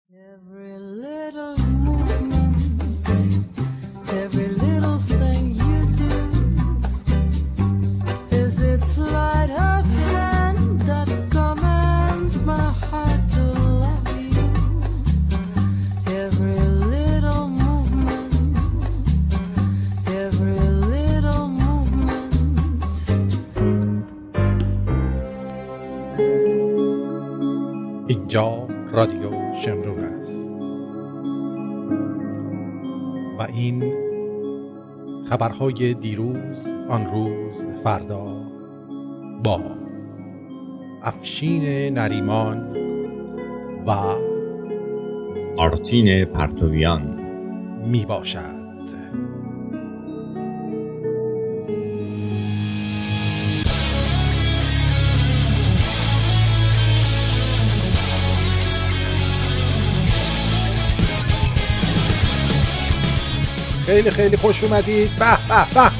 Every little movement, every little thing you do is its sleight of hand that commands my heart to love you. Every little movement, every little movement. اینجا رادیو شمرون است و این خبرهای دیروز، آن روز، فردا با افشین نریمان و آرتین پرتویان می باشد. خیلی خیلی خوش اومدید. به به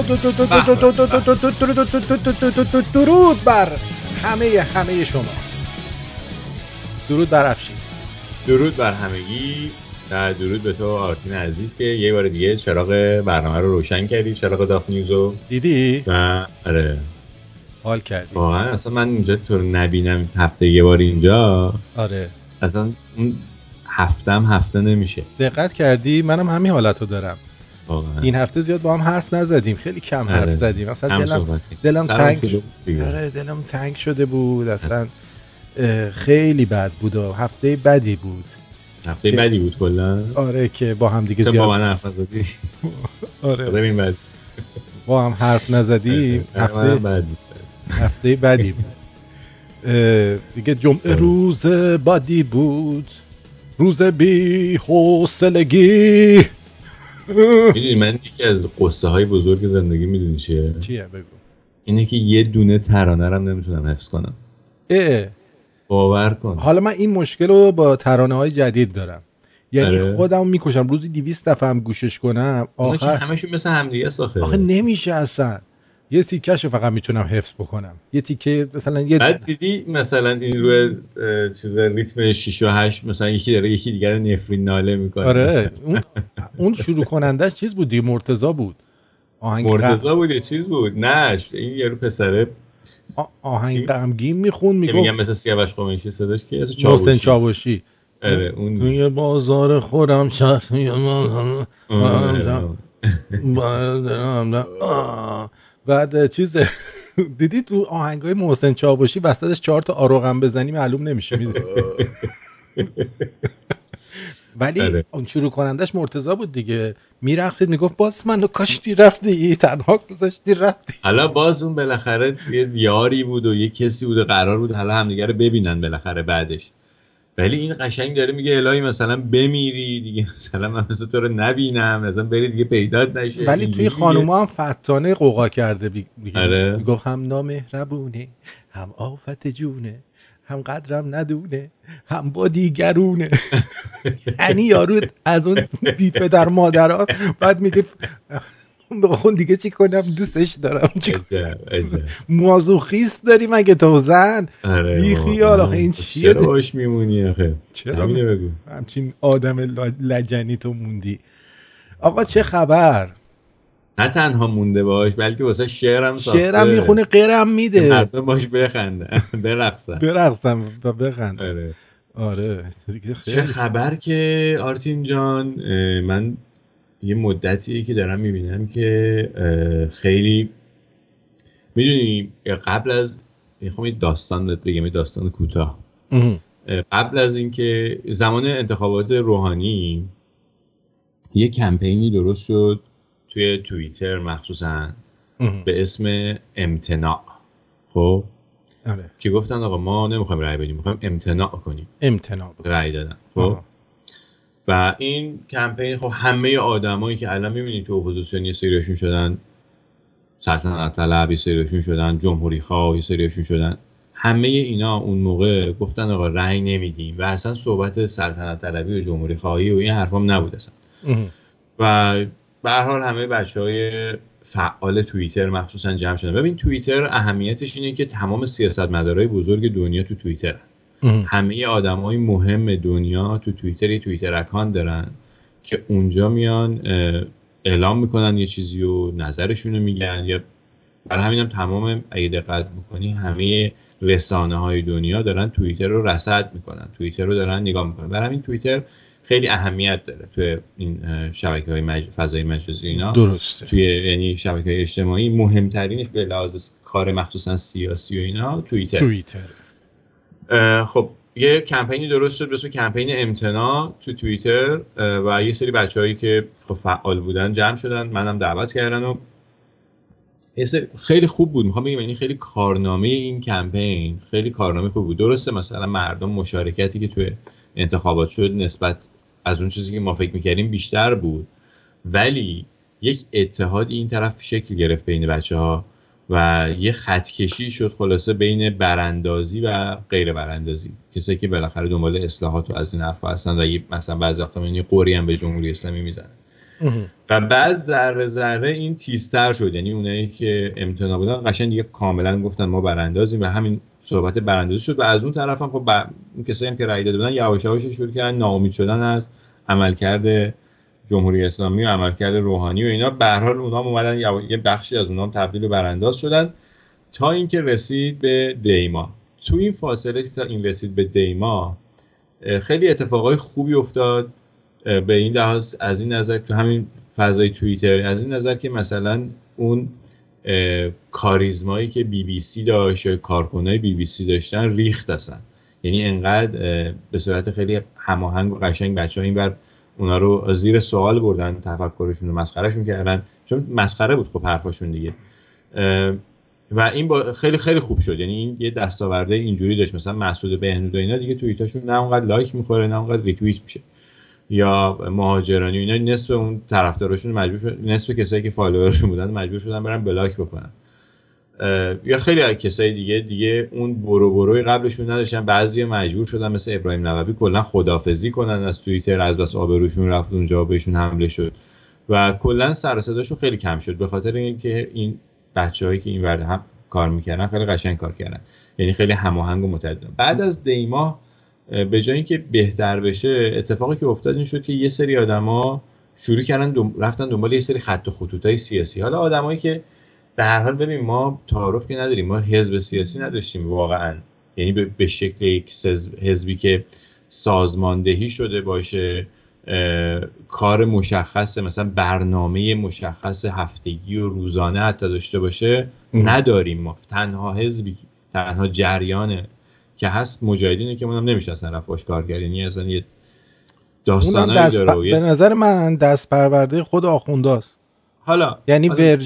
به درود بر همه شما. درود بر افشین. درود بر همگی و درود به تو آرتین عزیز که یه بار دیگه چراغ برنامه رو روشن کردی، چراغ داف نیوزو دیدی؟ و آره حال کردی. واقعا اصلا من اینجا تو رو نبینم هفته یه بار اینجا، آره اصلا اون هفته نمیشه. دقت کردی؟ منم همین حالتو دارم. واقعا این هفته زیاد با هم حرف نزدیم، خیلی کم حرف زدیم. اصلا دلم تنگ، آره دلم تنگ شده بود اصلا. خیلی بد بود و هفته بدی بود. هفته بدی بود کلا. آره که با هم دیگه زیاد با من حرف نزدی. آره ببین بعد با هم حرف نزدیم. هفته بدی بود دیگه. جمعه روز بدی بود، روز بی حوصلگی. میدونی من یکی از قصه های بزرگ زندگی میدونی چیه؟ بگو. اینه که یه دونه ترانه رم نمیتونم حفظ کنم. باور کن. حالا من این مشکل رو با ترانه های جدید دارم، یعنی آره. خودم میکشم روزی 200 دفعه هم گوشش کنم، آخر همشون مثل همدیگه ساخته. آخه نمیشه اصلا. یه تیکش فقط میتونم حفظ بکنم، یه تیکه مثلا بعد دیدی مثلا این روی چیز ریتم 6 و 8 مثلا یکی داره یکی دیگر نفرین ناله میکنه. آره اون شروع کنندش چیز بود دیگه، مرتضی بود. مرتضی بود یه چیز بود. نه این یارو پسره آهنگ غمگین میخون، میگفت میگم مثل سیاوش قمیشی صداش که محسن چاوشی. آره اون توی بازار خودم بعد چیز دیدی تو آهنگای محسن چاوشی وسطش 4 تا آروغم بزنی معلوم نمیشه، میدونی. ولی اون شروع کنندش مرتضی بود دیگه، میرقصید میگفت باز منو کاشتی رفتی، تنها گذاشتی رفتی. حالا باز اون بالاخره یه یاری بود و یه کسی بود و قرار بود حالا همدیگه رو ببینن بالاخره بعدش. ولی این قشنگ داره میگه الهی مثلا بمیری دیگه، مثلا من مثلا تو رو نبینم، مثلا بری دیگه پیدات نشه. ولی توی خانوما هم فتانه قوقا کرده آره. میگفت هم نامهربونه، هم آفت جونه، هم قدرم ندونه، هم با دیگرونه. یعنی یارو از اون بی پدر مادرها بعد میگه اون دیگه چی کنم، دوستش دارم. مازوخیست داری مگه تو زن؟ بی خیال. آخه این چیه؟ چرا باش میمونی آخه؟ چرا همچین آدم لجنی تو موندی؟ آقا چه خبر؟ نه تنها مونده باش بلکه واسه شعرم ساخته، شعرم میخونه، غیرم میده، مردم باش بخندن برقصن و بخندن. آره چه خبر که آرتین جان، من یه مدتیه که دارم میبینم که خیلی میدونی قبل از میخوام یه داستان بگم، یه داستان کوتاه. قبل از اینکه زمان انتخابات روحانی یه کمپینی درست شد توی توییتر مخصوصا به اسم امتناع. خب که گفتن آقا ما نمیخوایم رأی بدیم، میخوایم امتناع کنیم. امتناع رأی دادن. خب و این کمپین خب همه آدمایی که الان میبینید تو اپوزیسیون یه سریاشون شدن سلطنت طلب، یه سریاشون شدن جمهوری خواه، یه سریاشون شدن، همه اینا اون موقع گفتن آقا رأی نمیدیم و اصلا صحبت سلطنت طلبی و جمهوری خواهی و این حرفام نبود اصلا. و به هر حال همه بچهای فعال توییتر مخصوصا جمع شدن. ببین توییتر اهمیتش اینه که تمام سیاستمدارای بزرگ دنیا تو توییتر، همه آدمای مهم دنیا تو توییتر اکانت دارن که اونجا میان اعلام میکنن یه چیزی و نظرشون رو میگن. یا برای همینم تمام اگه دقت بکنی همه رسانه های دنیا دارن توییتر رو رصد میکنن، توییتر رو دارن نگاه میکنن. برای همین توییتر خیلی اهمیت داره توی این شبکه‌های فضای مجازی اینا. درسته. توی یعنی شبکه‌های اجتماعی مهمترینش به لحاظ کار مخصوصا سیاسی و اینا توییتر. خب یه کمپینی درست شد به اسم کمپین امتناع تو توییتر و یه سری بچه‌هایی که فعال بودن جمع شدن، منم دعوت کردن و خیلی خوب بود. میخوام بگم یعنی خیلی کارنامه این کمپین خیلی کارنامه خوب بود. درسته مثلا مردم مشارکتی که توی انتخابات شد نسبت از اون چیزی که ما فکر می‌کردیم بیشتر بود، ولی یک اتحادی این طرف شکل گرفت بین بچه‌ها و یه خطکشی شد خلاصه بین براندازی و غیر براندازی. کسایی که بالاخره دنبال اصلاحات و از این حرفا هستن و مثلا بعضی وقتا یه قوری هم به جمهوری اسلامی میزنن و بعد ذره ذره این تیزتر شد. یعنی اونایی که امتناع بودن قشنگ دیگه کاملا گفتن ما براندازیم و همین صحبت براندازی شد. و از اون طرف هم خب کسایی هم که رأی داده بودن یواش یواش شروع کردن ناامید شدن از عملکرد جمهوری اسلامی و عملکرد روحانی و اینا. به هر حال اونها اومدن یه بخشی از اونها تبدیل به برانداز شدن تا اینکه رسید به دیما. تو این فاصله تا این رسید به دیما خیلی اتفاقای خوبی افتاد به این لحاظ، از این نظر تو همین فضای توییتر، از این نظر که مثلا اون کاریزمایی که بی بی سی داشت یا کارکنای بی بی سی داشتن ریخت اصلا. یعنی انقدر به صورت خیلی هماهنگ و قشنگ بچه‌ها اینور اونا رو زیر سوال بردن، تفکرشون رو مسخرهشون کردن، چون مسخره بود خب حرفاشون دیگه. و این با خیلی خیلی خوب شد. یعنی این یه دستاورده اینجوری داشت. مثلا مسعود بهنود و اینا دیگه توییتاشون نه اونقدر لایک میخوره نه اونقدر ریتوییت میشه، یا مهاجرانی و اینا نصف اون طرفداراشون مجبور شد، نصف کسایی که فالوورشون بودن مجبور شدن برن بلاک بکنن. یا خیلی از کسای دیگه اون بروی قبلشون نداشتن، بعضی مجبور شدن مثل ابراهیم نووی کلا خداحافظی کنن از توییتر، از بس آبروشون رفت اونجا بهشون حمله شد و کلا سر و صداشون خیلی کم شد به خاطر اینکه این بچه‌هایی که این ورده هم کار میکردن خیلی قشنگ کار کردن، یعنی خیلی هماهنگ و متعادل. بعد از دیما به جای اینکه بهتر بشه، اتفاقی که افتاد این شد که یه سری آدما شروع کردن رفتن دنبال یه سری خط و خطوطای سیاسی. حالا آدمایی که به هر حال ببین ما تعارف که نداریم، ما حزب سیاسی نداشتیم واقعا، یعنی به شکل یک حزبی که سازماندهی شده باشه، کار مشخص مثلا برنامه مشخص هفتگی و روزانه حتی داشته باشه نداریم. ما تنها حزبی، تنها جریانه که هست مجاهدینه که منم نمیشه اصلا رفت باش کار کرد. یعنی اصلا یه داستانایی داره. به نظر من دست پرورده خود آخونداست. حالا یعنی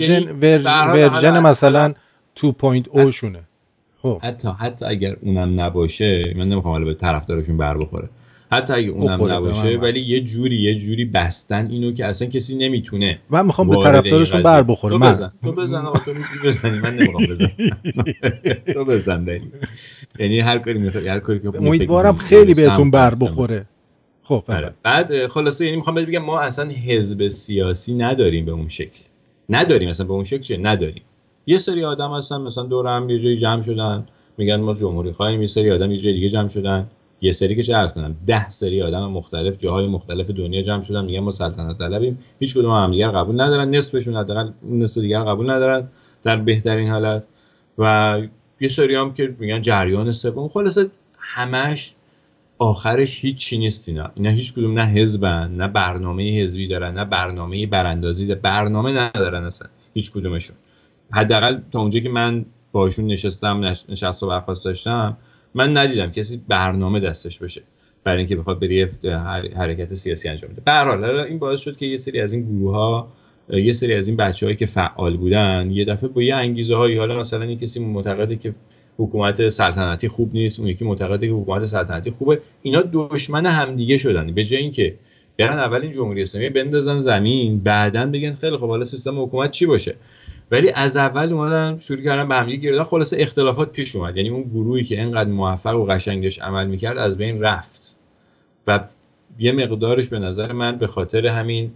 ورژن مثلا 2.0 شونه. خب حتی اگر اونم نباشه، من نمیخوام حالا به طرفدارشون بر بخوره، حتی اگه اونم نباشه ولی یه جوری بستن اینو که اصلا کسی نمیتونه. من میخوام به طرفدارشون بر بخوره. تو بزن آقا، تو بزنی، من نمیخوام بزنم. تو بزن. یعنی هر کاری میخوای، هر کاری که امیدوارم خیلی بهتون بر بخوره. خب بعد خلاصه یعنی میخوام بگم ما اصلا حزب سیاسی نداریم به اون شکل. نداریم اصلا به اون شکل چه نداریم. یه سری آدم هستن مثلا دور هم یه جایی جمع شدن میگن ما جمهوری خواهیم، یه سری آدم یه جای دیگه جمع شدن، یه سری که چه عرض کنم 10 سری آدم مختلف جاهای مختلف دنیا جمع شدن میگن ما سلطنت طلبیم، هیچ کدوم هم دیگر قبول ندارن، نصفشون حداقل نصف دیگر قبول ندارن در بهترین حالت، و یه سری هم که میگن جریان سوم. خلاصه همش آخرش هیچ چی نیست. اینا هیچ کدوم نه حزبن، نه برنامه حزبی دارن، نه برنامه براندازی دارن، برنامه ندارن اصلا هیچ کدومشون. حداقل تا اونجا که من باشون نشست و برخاست داشتم، من ندیدم کسی برنامه دستش بشه برای اینکه بخواد بره حرکت سیاسی انجام بده. به هر حال این باعث شد که یه سری از این گروه‌ها، یه سری از این بچه‌هایی که فعال بودن یه دفعه با یه انگیزه‌هایی، حالا مثلا این کسی معتقده که حکومت سلطنتی خوب نیست، اون یکی معتقده که حکومت سلطنتی خوبه، اینا دشمن همدیگه شدن. به جای اینکه برن اول این جمهوری اسلامی بندازن زمین، بعدن بگن خیلی خب حالا سیستم حکومت چی باشه، ولی از اول اومدن شروع کردن به هم دیگه گردن. خلاصه اختلافات پیش اومد. یعنی اون گروهی که اینقدر موفق و قشنگ داشت عمل میکرد از بین رفت و یه مقدارش به نظر من به خاطر همین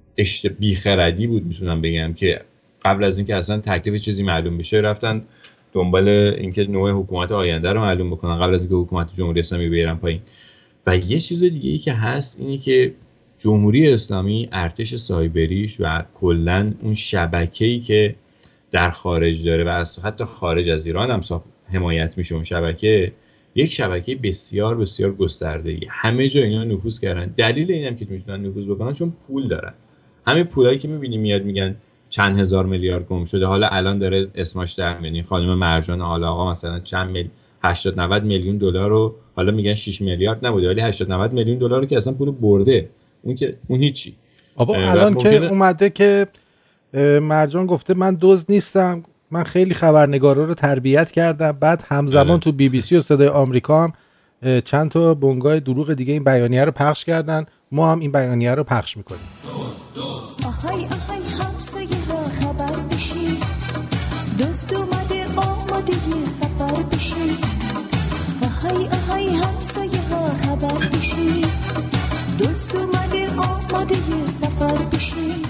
بیخردی بود میتونم بگم که قبل از اینکه اصلا تکلیف چیزی معلوم بشه رفتن دنبال اینکه نوع حکومت آینده رو معلوم بکنن قبل از اینکه حکومت جمهوری اسلامی بیارن پایین. و یه چیز دیگه ای که هست اینه که جمهوری اسلامی، ارتش سایبریش و کلا اون شبکه‌ای که در خارج داره و از حتی خارج از ایران هم حمایت میشه، اون شبکه یک شبکه بسیار بسیار گسترده‌ای، همه جا اینا نفوذ کردن. دلیل اینم که میتونن نفوذ بکنن چون پول دارن. همین پولایی که میبینی میاد میگن چند هزار میلیارد گم شده، حالا الان داره اسمش در میاد، خانم مرجان آل آقا مثلا چند 80 90 میلیون دلار رو حالا میگن 6 میلیارد نبوده ولی 80 90 میلیون دلار رو که اصلا پول برده، اون هیچی. آبا الان که اومده که مرجان گفته من دزد نیستم، من خیلی خبرنگارا رو تربیت کردم، بعد همزمان تو بی بی سی و صدای آمریکا هم چند تا بنگاه دروغ دیگه این بیانیه رو پخش کردن، ما هم این بیانیه رو پخش میکنیم. آهای آهای همسایه ها خبر بشی، دوست اومده آماده سفر بشی. آهای آهای همسایه ها خبر بشی، دوست اومده آماده سفر بشی.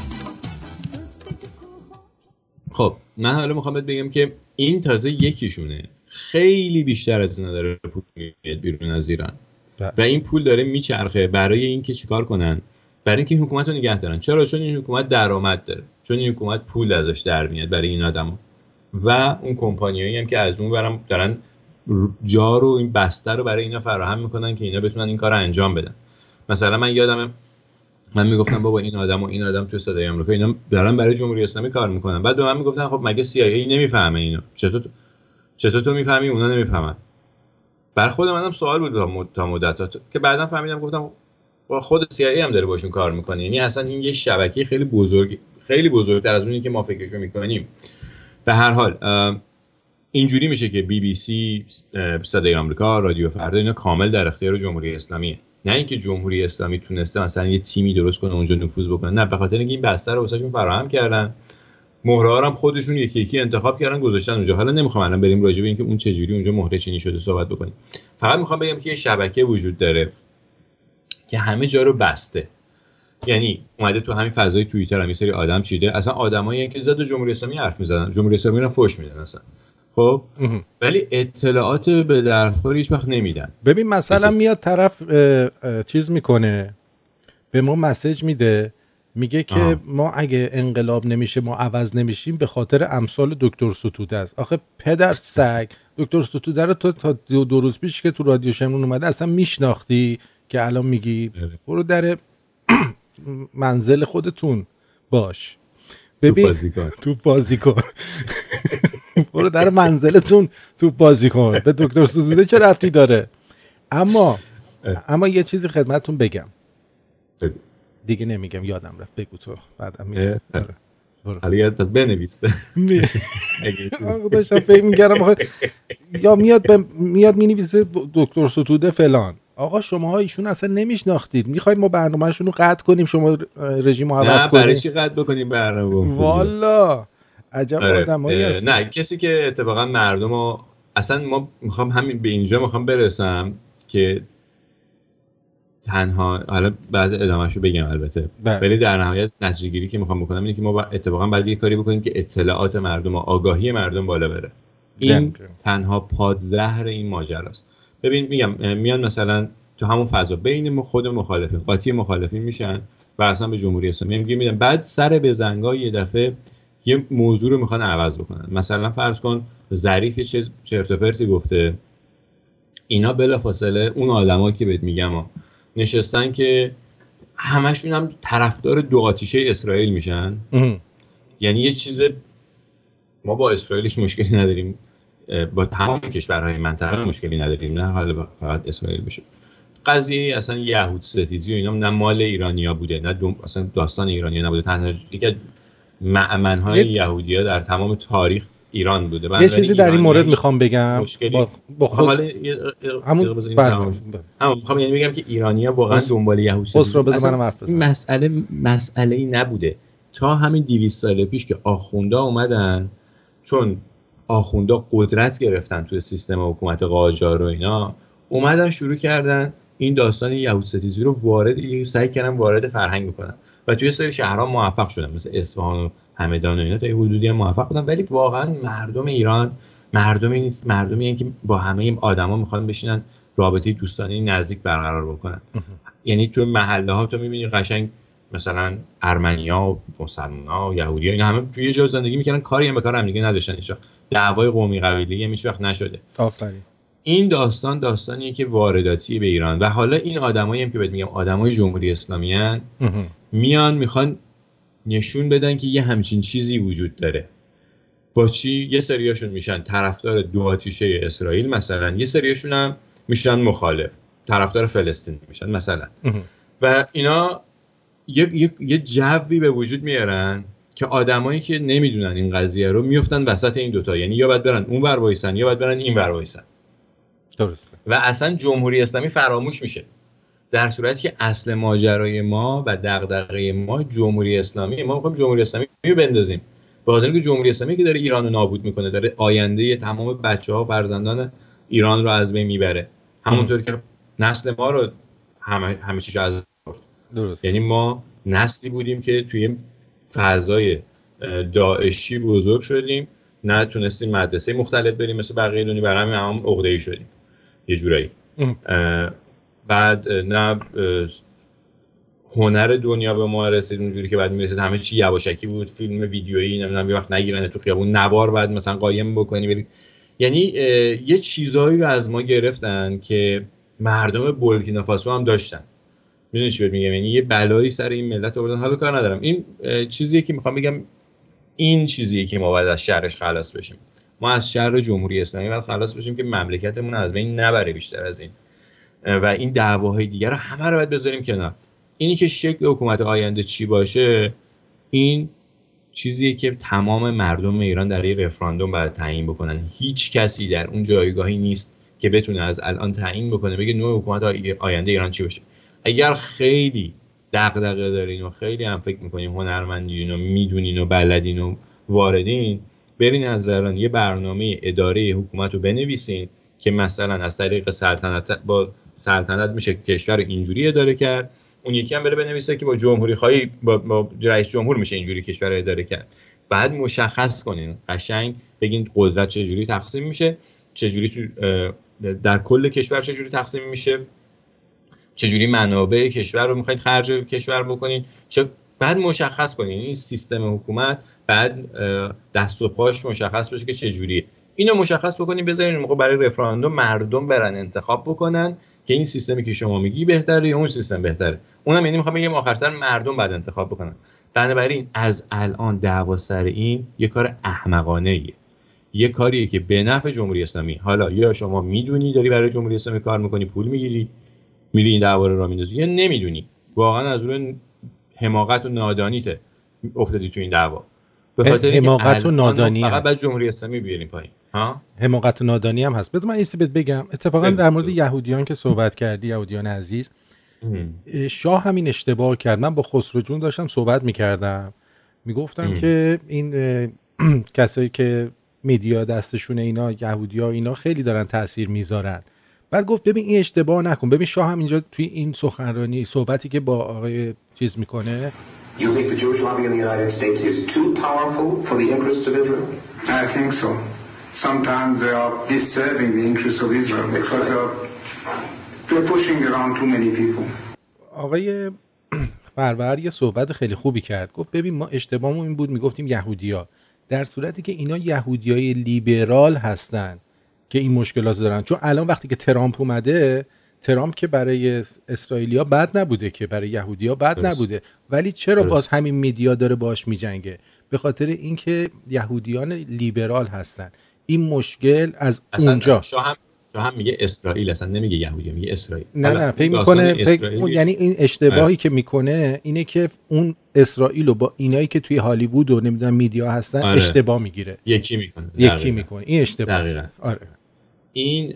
خب من حالا میخوام بهت بگم که این تازه یکیشونه، خیلی بیشتر از اینا داره پول میاد بیرون از ایران و این پول داره میچرخه برای اینکه چیکار کنن؟ برای اینکه این حکومت رو نگه دارن. چرا؟ چون این حکومت درآمد داره، چون این حکومت پول ازش در میاد برای این آدما و اون کمپانیایی هم که از اون برام دارن جار و این بسته رو برای اینا فراهم میکنن که اینا بتونن این کارو انجام بدن. مثلا من یادمه من میگفتم بابا این آدم و این آدم تو صدای آمریکا اینا دارن برای جمهوری اسلامی کار میکنن، بعد به من میگفتن خب مگه CIA نمیفهمه اینو؟ چطور تو میفهمی اونا نمیفهمن؟ بر خود منم سوال بود تا مدت که بعداً فهمیدم، گفتم با خود CIA هم داره باشون کار میکنه. یعنی اصلا این یه شبکه خیلی بزرگ، خیلی بزرگتر از اونی که ما فکرشو میکنیم. به هر حال اینجوری میشه که BBC، صدای آمریکا، رادیو فردا اینا کامل در اختیار جمهوری اسلامیه. نه اینکه جمهوری اسلامی تونسته مثلا یه تیمی درست کنه اونجا نفوذ بکنه، نه، به خاطر اینکه این بسته رو واسهشون فراهم کردن، مهره‌ها رو هم خودشون یکی یکی انتخاب کردن گذاشتن اونجا. حالا نمیخوام الان بریم راجع به اینکه اون چه جوری اونجا مهره چینی شده صحبت بکنیم، فقط میخوام بگم که یه شبکه وجود داره که همه جا رو بسته. یعنی اومده تو همین فضای توییتر هم یه سری آدم چیده، اصلا آدمایی که ضد جمهوری اسلامی حرف میزنن، جمهوری اسلامی رو فوش میدن اصلا، خب ولی اطلاعات به درخور هیچ وقت نمیدن. ببین مثلا میاد طرف چیز میکنه به ما مسیج میده، میگه که ما اگه انقلاب نمیشه ما عوض نمیشیم به خاطر امثال دکتر ستوده است. آخه پدر سگ، دکتر ستوده رو تو تا دو روز پیش که تو رادیو شمرون اومده اصلا میشناختی که الان میگی برو در منزل خودتون باش، ببین تو بازی کن برو در منزلتون تو بازی کن، به دکتر ستوده چه ربطی داره؟ اما یه چیزی خدمتتون بگم دیگه نمیگم، یادم رفت، بگو تو بعدم میگم. حالا یاد پس بنویسته داشتم فکر می‌کردم یا میاد مینویسه دکتر ستوده فلان. آقا شماها ایشون اصلا نمیشناختید، میخواید ما برنامه‌شون رو قطع کنیم، شما رژیمو عوض کنید؟ نه برای چی قطع بکنیم برنامه؟ والا عجب آدمایی هست. نه کسی که اتفاقا مردمو اصلا ما میخوام همین به اینجا میخوام برسم که تنها، حالا بعد ادامه‌شو بگم البته، ولی در نهایت نتیجه گیری که میخوام بکنم اینه که ما اتفاقا باید یه کاری بکنیم که اطلاعات مردم و آگاهی مردم بالا بره. این تنها پادزهر این ماجراست. ببین میگم میان مثلا تو همون فضا بین خود مخالفین قاطی مخالفین میشن و اصلا به جمهوری اسلامی میگن، بعد سر به زنگا یه دفعه یه موضوع رو میخوان عوض بکنن. مثلا فرض کن ظریف چه چرت و پرتی گفته، اینا بلافاصله اون آدما که بهت میگم نشستن که همشون هم طرفدار دو آتیشه اسرائیل میشن. یعنی یه چیز، ما با اسرائیلش مشکلی نداریم، با تمام کشورهای منطقه مشکلی نداریم، نه حالا فقط اسرائیل بشه. قضیه اصلا یهود ستیزی و اینا نه مال ایرانیا بوده، نه اصلا داستان ایرانیا نبوده، تنها یکی مأمن‌های یهودی‌ها در تمام تاریخ ایران بوده. یه چیزی در این مورد میخوام بگم با خود همون میخوام یعنی بگم که ایرانی‌ها واقعا دنبال یهود مسئله نبوده تا همین 200 سال پیش که آخوندا اومدن، چون آخوندا قدرت گرفتن توی سیستم حکومت قاجار و اینا، اومدن شروع کردن این داستان یهود ستیزی رو سعی کردن وارد فرهنگ بکنن و توی سری شهرها موفق شدن، مثل اصفهان و همدان و اینا تا حدودی هم موفق بودن. ولی واقعا مردم ایران مردمی نیست، مردمی این که با همه آدما میخوان بشینن رابطه دوستانه نزدیک برقرار بکنن. یعنی تو محله ها تو میبینی قشنگ مثلا ارمنیا و مسلمان‌ها و یهودی‌ها اینا همه توی یه جا زندگی میکنن، کاری هم به کار هم دیگه نداشتن، هیچ دعوای قومی قبیله‌ای هم هیچ وقت نشده. آفرین. این داستانیه که وارداتی به ایران و حالا این آدمایی هم که بهت میگم آدمای جمهوری اسلامی ان میان میخوان نشون بدن که یه همچین چیزی وجود داره. با چی؟ یه سریاشون میشن طرفدار دو آتیشه اسرائیل مثلا، یه سریاشون هم میشن مخالف، طرفدار فلسطین میشن مثلا. و اینا یه جوی به وجود میارن که آدمایی که نمیدونن این قضیه رو میافتن وسط این دوتا، یعنی یا باید برن اون ور وایسن یا باید برن این ور وایسن. درسته. و اصلا جمهوری اسلامی فراموش میشه، در صورتی که اصل ماجرای ما و دغدغه ما جمهوری اسلامی. ما میخوایم جمهوری اسلامی رو بندازیم، به خاطر اینکه جمهوری اسلامی که داره ایران رو نابود میکنه، داره آینده تمام بچه‌ها و فرزندان ایران رو از بین میبره، همونطور که نسل ما رو همه چیز از درست. یعنی ما نسلی بودیم که توی فضای داعشی بزرگ شدیم، نه تونستیم مدرسه مختلف بریم مثل بقیه دنیا، برای همین عقده‌ای شدیم یه جورایی. بعد نه هنر دنیا به ما رسید اونجوری که بعد میرسید همه چی یواشکی بود، فیلم ویدیویی نمیدونم یه وقت نگیرن تو خیابون، نوار بعد مثلا قایم بکنی بری. یعنی یه چیزایی رو از ما گرفتن که مردم بورکینافاسو هم داشتن. میدونی چی میگم؟ یعنی یه بلایی سر این ملت آوردن. حالا کار ندارم، این چیزیه که میخوام بگم، این چیزیه که ما باید از شرش خلاص بشیم. ما از شر جمهوری اسلامی باید خلاص بشیم که مملکتمون از بین نبره بیشتر از این، و این دعواهای دیگه رو همه رو باید بذاریم کنار. اینی که شکل حکومت آینده چی باشه، این چیزیه که تمام مردم ایران در یه رفراندوم باید تعیین بکنن. هیچ کسی در اون جایگاهی نیست که بتونه از الان تعیین بکنه بگه نوع حکومت آینده ایران چی باشه. اگر خیلی دغدغه دارین و خیلی هم فکر میکنین هنرمندین و میدونین و بلدین و واردین، برین از الان یه برنامه اداره حکومت رو بنویسین که مثلا از طریق سلطنت میشه کشور اینجوری اداره کرد، اون یکی هم بره بنویسه که با جمهوری خواهی با رئیس جمهور میشه اینجوری کشور اداره کرد. بعد مشخص کنین، قشنگ بگین قدرت چجوری تقسیم میشه، چجوری در کل کشور چجوری تقسیم میشه، چجوری منابع کشور رو میخواید خرج کشور بکنین، بعد مشخص کنین این سیستم حکومت بعد دست و پاش مشخص بشه که چجوریه. اینو مشخص بکنین، بذارین موقع برای رفراندوم مردم برن انتخاب بکنن که این سیستمی که شما میگی بهتره یا اون سیستم بهتره. اونم یعنی میخوام بگم آخر سر مردم بعد انتخاب بکنن. بنابراین از الان دعوا سر این یه کار احمقانه ایه، یه کاریه که به نفع جمهوری اسلامی. حالا یا شما میدونی داری برای جمهوری اسلامی کار میکنی، پول میگیری، میری این دعوا رو راه میندازی، یا نمیدونی واقعا از روی حماقت و نادانیت افتادی تو این دعوا. به خاطر حماقت و نادانی فقط بعد جمهوری اسلامی بیاریم پایین. ها، حماقت و نادانی هم هست. بذار من ایستی بگم، اتفاقا در مورد یهودیان که صحبت کردی، یهودیان عزیز، شاه همین اشتباه کرد. من با خسرو جون داشتم صحبت میکردم، میگفتم که این کسایی که میدیا دستشونه، اینا یهودی‌ها اینا خیلی دارن تأثیر میذارن. بعد گفت ببین این اشتباه نکن. ببین شاه هم اینجا توی این سخنرانی صحبتی که با آقای چیز میکنه، You think the Jewish lobby in the United States is too powerful for the interests of Israel? I think so. Sometimes they are disturbing the interests of Israel because they're pushing around too many people. آقای فرور یه صحبت خیلی خوبی کرد. گفت ببین ما اشتباهمون این بود میگفتیم یهودی‌ها، در صورتی که اینا یهودیای لیبرال هستن که این مشکلات دارن. چون الان وقتی که ترامپ اومده، ترامپ که برای اسرائیلیا بد نبوده، که برای یهودیا بد نبوده، ولی چرا باز همین مدیا داره باش میجنگه؟ به خاطر اینکه یهودیان لیبرال هستن. این مشکل از اونجا. شاه هم میگه اسرائیل، اصلا نمیگه یهودی، میگه اسرائیل. نه فکر میکنه یعنی این اشتباهی که میکنه اینه که اون اسرائیل رو با اینایی که توی هالیوود و نمیدونم میدیا هستن اشتباه میگیره، یکی میکنه. این اشتباهه. آره این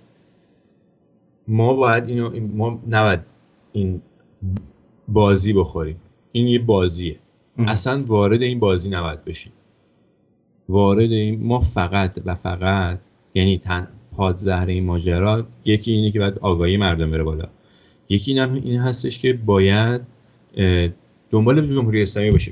ما باید ما نباید این بازی بخوریم. این یه بازیه. اصلا وارد این بازی نباید بشیم. وارد این ما فقط یعنی پادزهر این ماجرا یکی اینه که باید آگاهی مردم بره بالا، یکی این هستش که باید دنبال جمهوری اسلامی باشی. فقط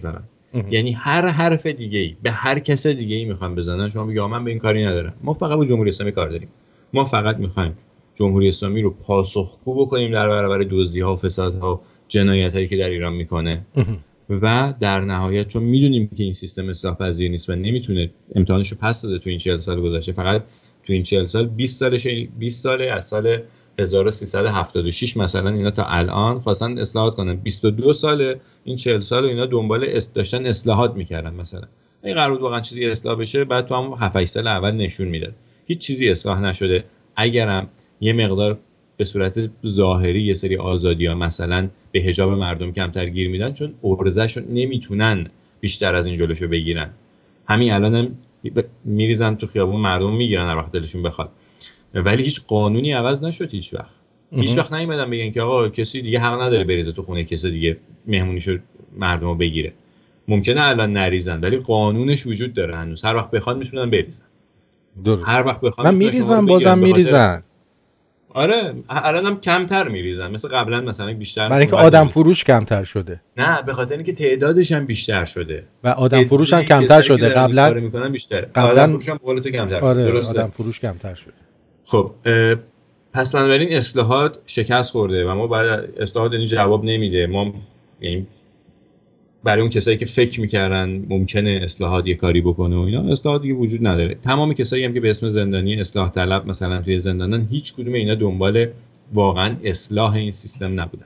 یعنی هر حرف دیگه‌ای به هر کس دیگه‌ای میخوان بزنن، شما بگید من به این کاری ندارم، ما فقط با جمهوری اسلامی کار داریم، ما فقط میخوایم جمهوری اسلامی رو پاسخگو بکنیم در برابر دزدی‌ها و فسادها و جنایتایی که در ایران میکنه و در نهایت چون میدونیم که این سیستم اصلاح پذیر نیست و نمیتونه امتحانش رو پس داده تو این 40 سال گذشته، فقط تو این 40 سال 20 ساله از سال 1376 مثلا اینا تا الان خواستن اصلاحات کنن، 22 ساله این 40 سال و اینا دنبال داشتن اصلاحات میکردن. مثلا این قرار بود واقعا چیزی اصلاح بشه، بعد تو هم 7 8 سال اول نشون میداد هیچ چیزی اصلاح نشده. اگرم یه مقدار به صورت ظاهری یه سری آزادی‌ها مثلا به حجاب مردم کمتر گیر میدن، چون ارزشو نمیتونن بیشتر از این جلوشو بگیرن. همین الانم میریزن تو خیابون مردم میگیرن هر وقت دلشون بخواد، ولی هیچ قانونی عوض نشد هیچ وقت. هیچ وقت نیومدن بگن که آقا کسی دیگه حق نداره بریزه تو خونه کسی دیگه مهمونیشو مردمو بگیره. ممکنه الان نریزن ولی قانونش وجود داره هنوز، هر وقت بخواد میتونن بریزن. درست. هر وقت بخواد من میریزم بازم میریزن. آره الانم کمتر میریزن مثل قبلا مثلا بیشتر، برای اینکه آدم فروش کمتر شده. نه به خاطر اینکه تعدادش هم بیشتر شده و آدم فروش هم کمتر شده. قبلا میکنن بیشتره، آدم فروش هم قول تو کمتر شده. آره درسته، آدم فروش کمتر شده. خب پس بنابراین اصلاحات شکست خورده و ما بعد اصلاحات یعنی جواب نمیده. ما یعنی برای اون کسایی که فکر میکردن ممکنه اصلاحات یه کاری بکنه و اینا، اصلاحات دیگه وجود نداره. تمام کسایی هم که به اسم زندانی اصلاح طلب مثلا توی زندانن، هیچ کدوم اینا دنبال واقعا اصلاح این سیستم نبودن.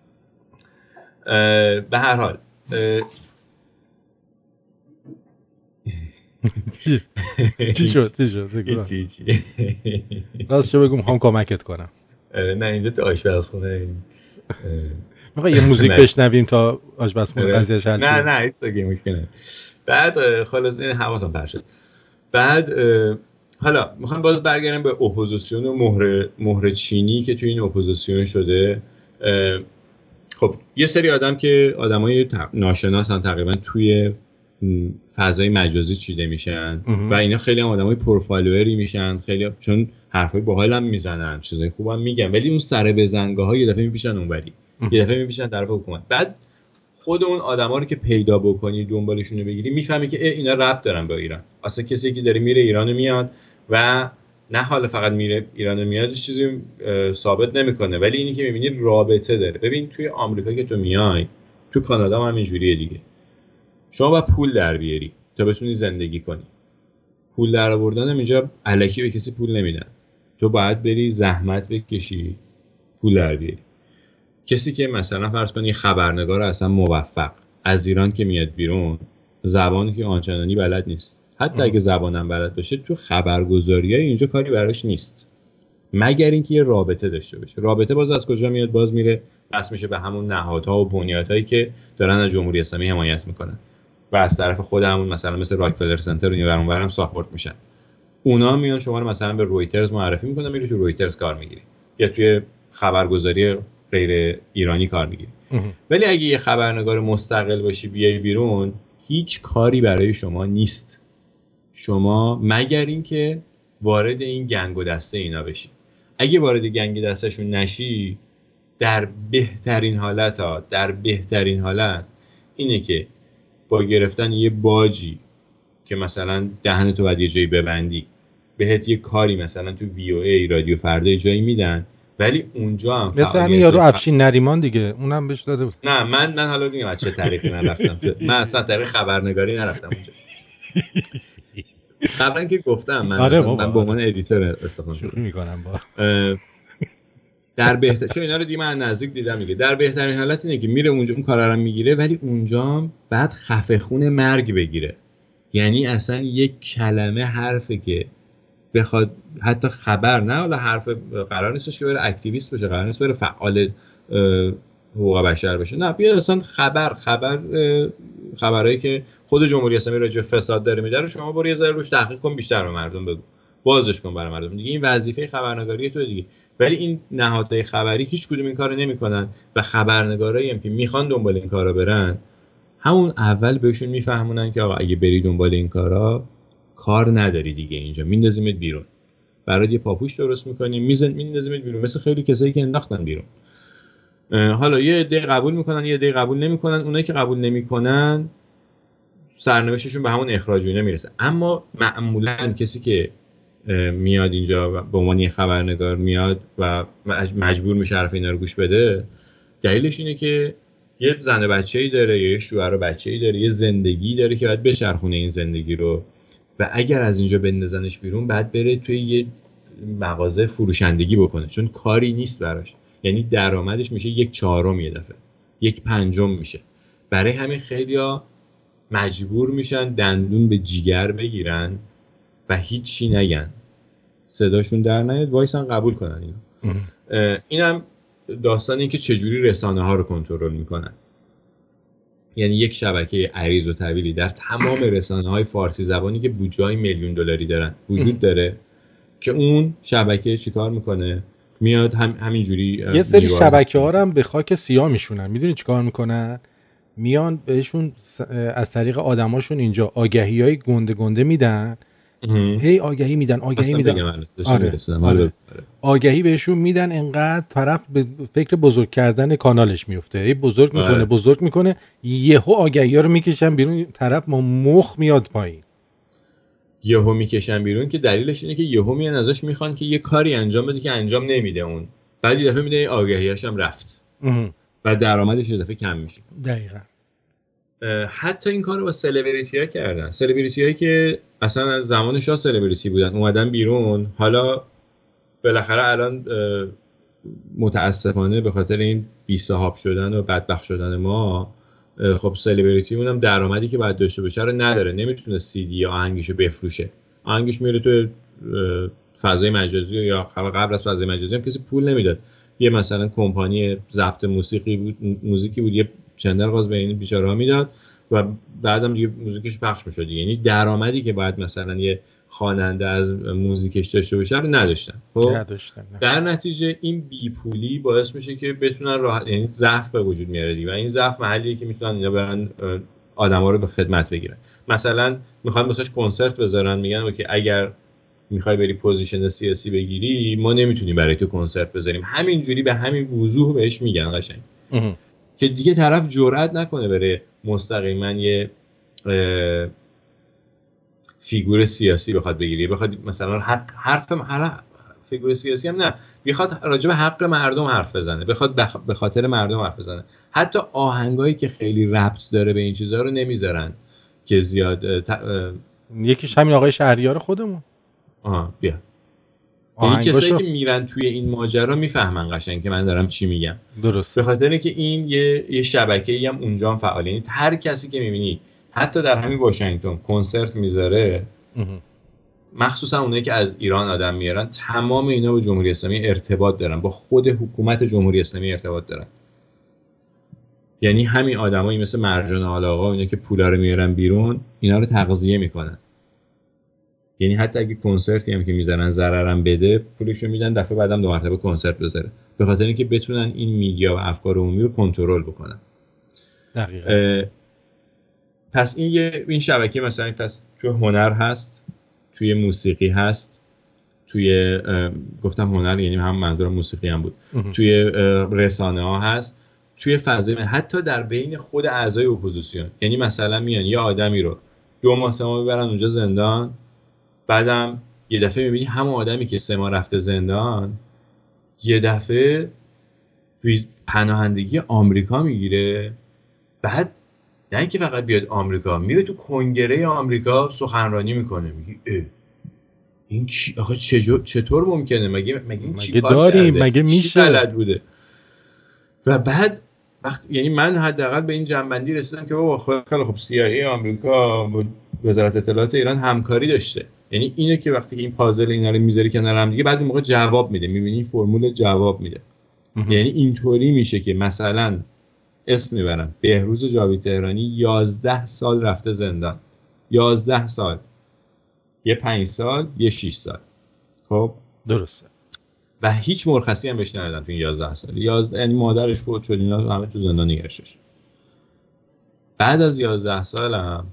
به هر حال چی شد؟ چی راستشو بگم هم کمکت کنم. نه اینجا تو آشپزخونه میخوای یه موزیک بشنویم تا آشپزخونه قضیه‌اش حل شه؟ نه هیچ دیگه مشکل. بعد خلاص این حواسم پرت شد. بعد حالا میخوام باز برگردم به اپوزیسیون و مهر چینی که توی این اپوزیسیون شده. خب یه سری آدم که آدمای ناشناسن تقریبا توی فضای مجازی چیده میشن و اینا خیلی هم آدمای پروفالوئری میشن، خیلی چون حرفای باحال هم میزنن، چیزای خوبم میگن، ولی اون سر بزنگاه‌ها یه دفعه میپیشن اونوری، یه دفعه میپیشن طرف حکومت. بعد خود اون آدما رو که پیدا بکنی دنبالشون رو بگیری میفهمی که اینا ربط دارن با ایران. اصلا کسی که داره میره ایران میاد و نه حالا فقط میره ایران میاد چیزی ثابت نمیکنه، ولی اینی که میبینی رابطه داره. ببین توی آمریکا که تو میای، تو کانادا هم اینجوریه دیگه. شما باید پول در بیاری تا بتونی زندگی کنی. پول در آوردن هم اینجا الکی به کسی پول نمیدن، تو باید بری زحمت بکشی پول در بیاری. کسی که مثلا فرض کنی خبرنگار اصلا موفق از ایران که میاد بیرون، زبانی که آنچنانی بلد نیست، حتی اگه زبانم بلد باشه، تو خبرگزاریای اینجا کاری براش نیست مگر اینکه یه رابطه داشته باشه. رابطه باز از کجا میاد؟ باز میره بس میشه به همون نهادها و بنیادهایی که دارن از جمهوری اسلامی حمایت میکنن و از طرف خودمون مثلا مثل راکفلر سنتر و اینور هم ساپورت میشن. اونا میان شما رو مثلا به رویترز معرفی میکنن، میری تو رویترز کار میگیری یا توی خبرگزاری غیر ایرانی کار میگیری. ولی اگه یه خبرنگار مستقل باشی بیای بیرون، هیچ کاری برای شما نیست، شما مگر اینکه وارد این گنگ و دسته اینا بشی. اگه وارد گنگ دستشون نشی، در بهترین حالت اینه که با گرفتن یه باجی که مثلا دهنتو باید یه جایی ببندی، بهت یه کاری مثلا تو VOA رادیو فردا جایی میدن، ولی اونجا هم مثل همین یارو افشین نریمان دیگه، اونم بهش داده بود. نه من حالا میگم چه طریقی من رفتم، من اصلا طریق خبرنگاری نرفتم اونجا. قبلا که گفتم من به عنوان ادیتور استفاده میکنم با در بهتر چون اینا رو دیگه من نزدیک دیدم دیگه. در بهترین حالت اینه که میره اونجا اون کارا رو میگیره، ولی اونجا بعد خفه خون مرگ بگیره. یعنی اصلا یک کلمه حرفه که بخواد حتی خبر نه، حالا حرف قرار نیستش که بره اکتیویست بشه، قرار نیست بره فعال حقوق بشر بشه، نه بیاد اصلا خبرایی که خود جمهوری اسلامی راجع به فساد داره میده رو شما برو یه ذره روش تحقیق کن، بیشتر به مردم بگو، بازش کن برای مردم دیگه. این وظیفه خبرنگاری تو دیگه. ولی این نهادهای خبری هیچ کدوم این کارو نمیکنن و خبرنگارایی هم که میخوان دنبال این کارا برن، همون اول بهشون میفهمونن که آقا اگه بری دنبال این کارا کار نداری دیگه، اینجا میندازیمت بیرون، برات یه پاپوش درست میکنیم میندازیمت بیرون، مثل خیلی کسایی که انداختن بیرون. حالا یه عده قبول میکنن، یه عده قبول نمیکنن. اونایی که قبول نمیکنن سرنوشتشون به همون اخراج و اینا میرسه. اما معمولا کسی که میاد اینجا به عنوان یه خبرنگار میاد و مجبور میشه حرف اینا رو گوش بده، دلیلش اینه که یه زن و بچه‌ای داره، یه شوهر و بچه‌ای داره، یه زندگی داره که باید بچرخونه این زندگی رو، و اگر از اینجا بندازنش بیرون بعد بره توی یه مغازه فروشندگی بکنه، چون کاری نیست براش. یعنی درآمدش میشه 1/4 یه دفعه، 1/5 میشه. برای همین خیلیا مجبور میشن دندون به جیگر بگیرن و هیچی نگن، صداشون در نیاد، وایسن قبول کنن اینو. اینم داستان این که چجوری رسانه ها رو کنترل میکنن. یعنی یک شبکه عریض و طویلی در تمام رسانه های فارسی زبانی که بودجه‌های میلیون دلاری دارن وجود داره که اون شبکه چیکار میکنه؟ میاد همینجوری یه سری شبکه ها رو هم به خاک سیاه میشونن. میدونی چیکار میکنن؟ میان بهشون از طریق آدماشون اینجا آگهی‌های گنده میدن. هی آگهی میدن آره. آگهی بهشون میدن، انقدر طرف به فکر بزرگ کردن کانالش میفته، هی بزرگ میکنه یهو آگهی‌ها رو میکشن بیرون، طرف مخ میاد پایین، یهو میکشن بیرون که دلیلش اینه که یهو میان ازش میخوان که یه کاری انجام بده که انجام نمیده اون، بعد یه دفعه میده آگهیاش هم رفت و درآمدش یه دفعه کم میشه. دقیقاً. حتی این کارو با سلبریتی‌ها کردن. سلبریتی‌هایی که اصلا از زمان شاه سلبریتی بودن اومدن بیرون، حالا بالاخره الان متاسفانه به خاطر این بی‌صاحب شدن و بدبخت شدن ما، خب سلبریتی اونم درآمدی که باید داشته باشه رو نداره، نمیتونه سی دی یا آهنگشو بفروشه. آهنگش میره تو فضای مجازی یا قبل از فضای مجازی هم کسی پول نمیداد. یه مثلا کمپانی ضبط موزیکی بود یه چندر غاز به این بیچاره‌ها میداد و بعدم دیگه موزیکش پخش میشد. یعنی درآمدی که باید مثلا یه خواننده از موزیکش داشته باشه رو نداشتن. در نتیجه این بیپولی باعث میشه که بتونن راحت، یعنی ضعف به وجود میاره دیگه، و این ضعف محلیه که میتونن اینا برن آدما رو به خدمت بگیرن. مثلا میخوان واسش کنسرت بذارن، میگن که اگر میخوای بری پوزیشن سیاسی بگیری ما نمیتونیم برای تو کنسرت بذاریم. همینجوری به همین وضوح بهش میگن قشنگ که دیگه طرف جرئت نکنه بره مستقیما یه فیگور سیاسی بخواد بگیری، بخواد مثلا حرف فیگور سیاسی هم نه، بخواد راجع به حق مردم حرف بزنه، بخواد به خاطر مردم حرف بزنه. حتی آهنگایی که خیلی ربط داره به این چیزا رو نمیذارن که زیاد یکیش همین آقای شهریار خودمون. بیا این کسایی که میرن توی این ماجرا میفهمن قشنگ که من دارم چی میگم. درست. به خاطر اینکه این یه شبکه‌ای هم اونجا هم فعاله. یعنی هر کسی که میبینی حتی در همین واشنگتن کنسرت میذاره، مخصوصا اونایی که از ایران آدم میارن، تمام اینا با جمهوری اسلامی ارتباط دارن، با خود حکومت جمهوری اسلامی ارتباط دارن. یعنی همین آدمایی مثل مرجان آلاقا اینا که پولا رو میارن بیرون، اینا رو تغذیه میکنن. یعنی حتی اگه کنسرتی هم که میذارن ضررم بده، پولشو میدن، دفعه بعدم 2 مرتبه کنسرت بذاره، به خاطر اینکه بتونن این میدیا و افکار عمومی رو کنترل بکنن. دقیقاً. پس این شبکه مثلا پس توی هنر هست، توی موسیقی هست، توی گفتم هنر یعنی هم منظورم موسیقی هم بود، توی رسانه ها هست، توی فضای حتی در بین خود اعضای اپوزیسیون. یعنی مثلا میان یه آدمی رو 2 ماه 3 ماه میبرن اونجا زندان، بعدم یه دفعه میبینی همون آدمی که 3 ماه رفته زندان یه دفعه پناهندگی آمریکا میگیره، بعد نه اینکه فقط بیاد آمریکا، میره تو کنگره آمریکا سخنرانی میکنه. میگی این آخه چطور ممکنه؟ مگه این چی کار کرده؟ مگه میشه؟ بلد بوده؟ و بعد یعنی من حداقل به این جنبندی رسیدم که بابا خیلی خب CIA آمریکا با وزارت اطلاعات ایران همکاری داشته. یعنی اینه که وقتی که این پازل اینا رو میذاری کنار هم دیگه، بعد اون موقع جواب میده، میبینی فرمول جواب میده. یعنی اینطوری میشه که مثلا اسم میبرم بهروز جاوید تهرانی 11 سال رفته زندان، 11 سال، یه 5 سال، یه 6 سال. خب درسته. و هیچ مرخصی هم بهش ندادن تو این 11 سال. یعنی مادرش فوت شد، اینا همه تو زندان نگرشش. بعد از 11 سال هم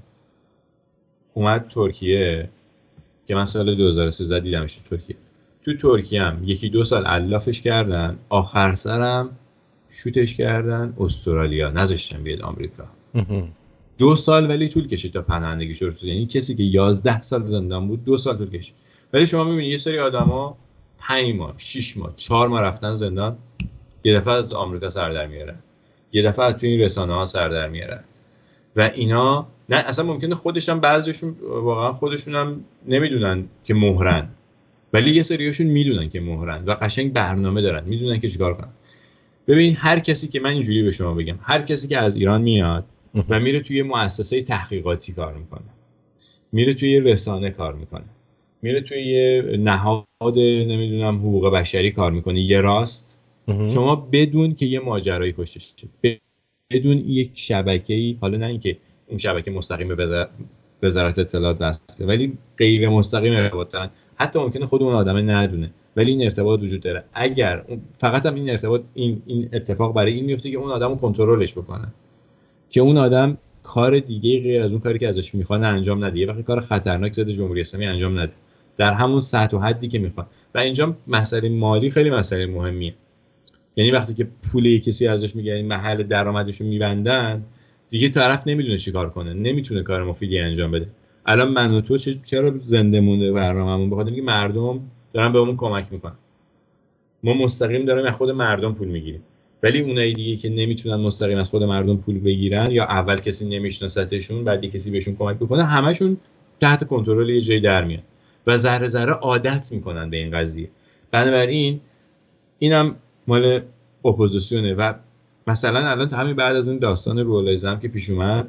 اومد ترکیه که من سال 2013 دیدمش ترکیه. تو ترکیه هم 1-2 سال علافش کردن، آخر سرم شوتش کردن استرالیا، نذاشتن بیاد آمریکا. 2 سال ولی طول کشید تا پناهندگیش رو رسید. یعنی کسی که 11 سال زندان بود 2 سال طول کشید. ولی شما می‌بینید یه سری آدما 5 ماه 6 ماه 4 ماه رفتن زندان، یه دفعه از آمریکا سر در میارن، یه دفعه از توی این رسانه‌ها سر در میارن و اینا نه اصلا ممکنه خودشون بعضیشون واقعا خودشون هم نمیدونن که مهرن، ولی یه سریاشون میدونن که مهرن و قشنگ برنامه دارن، میدونن که چیکار کنن. ببین هر کسی که من اینجوری به شما بگم، هر کسی که از ایران میاد و میره توی مؤسسه تحقیقاتی کار میکنه، میره توی رسانه کار میکنه، میره توی یه نهاد نمیدونم حقوق بشری کار میکنه، یه راست شما بدون که یه ماجرایی پشتش بدون یک شبکه‌ای، حالا نه اینکه اون شبکه مستقیم به وزارت اطلاعات وصله ولی غیر مستقیم ارتباط دارن، حتی ممکنه خود اون آدم ندونه ولی این ارتباط وجود داره. اگر فقط هم این ارتباط این اتفاق برای این میفته که اون آدمو کنترلش بکنه، که اون آدم کار دیگه غیر از اون کاری که ازش میخوان انجام نده، یه وقتی کار خطرناک ضد جمهوری اسلامی انجام نده در همون سطح و حدی که میخوان. و اینجا مسئله مالی خیلی مسئله مهمیه. یعنی وقتی که پول کسی ازش میگیرن، محل درآمدشو میبندن، دیگه طرف نمیدونه چیکار کنه، نمیتونه کار مفیدی انجام بده. الان من و تو چرا زنده مونده برنامه‌مون؟ به خاطر اینکه مردم دارن بهمون کمک میکنن. ما مستقیم داریم از خود مردم پول میگیریم، ولی اونایی دیگه که نمیتونن مستقیم از خود مردم پول بگیرن یا اول کسی نمیشناستشون بعد کسی بهشون کمک بکنه، همشون تحت کنترل یه جایی در میان و ذره ذره عادت میکنن به این قضیه. بنابراین اینم مال اپوزیسیونه. و مثلا الان همین بعد از این داستان روح‌الله زم که پیش اومد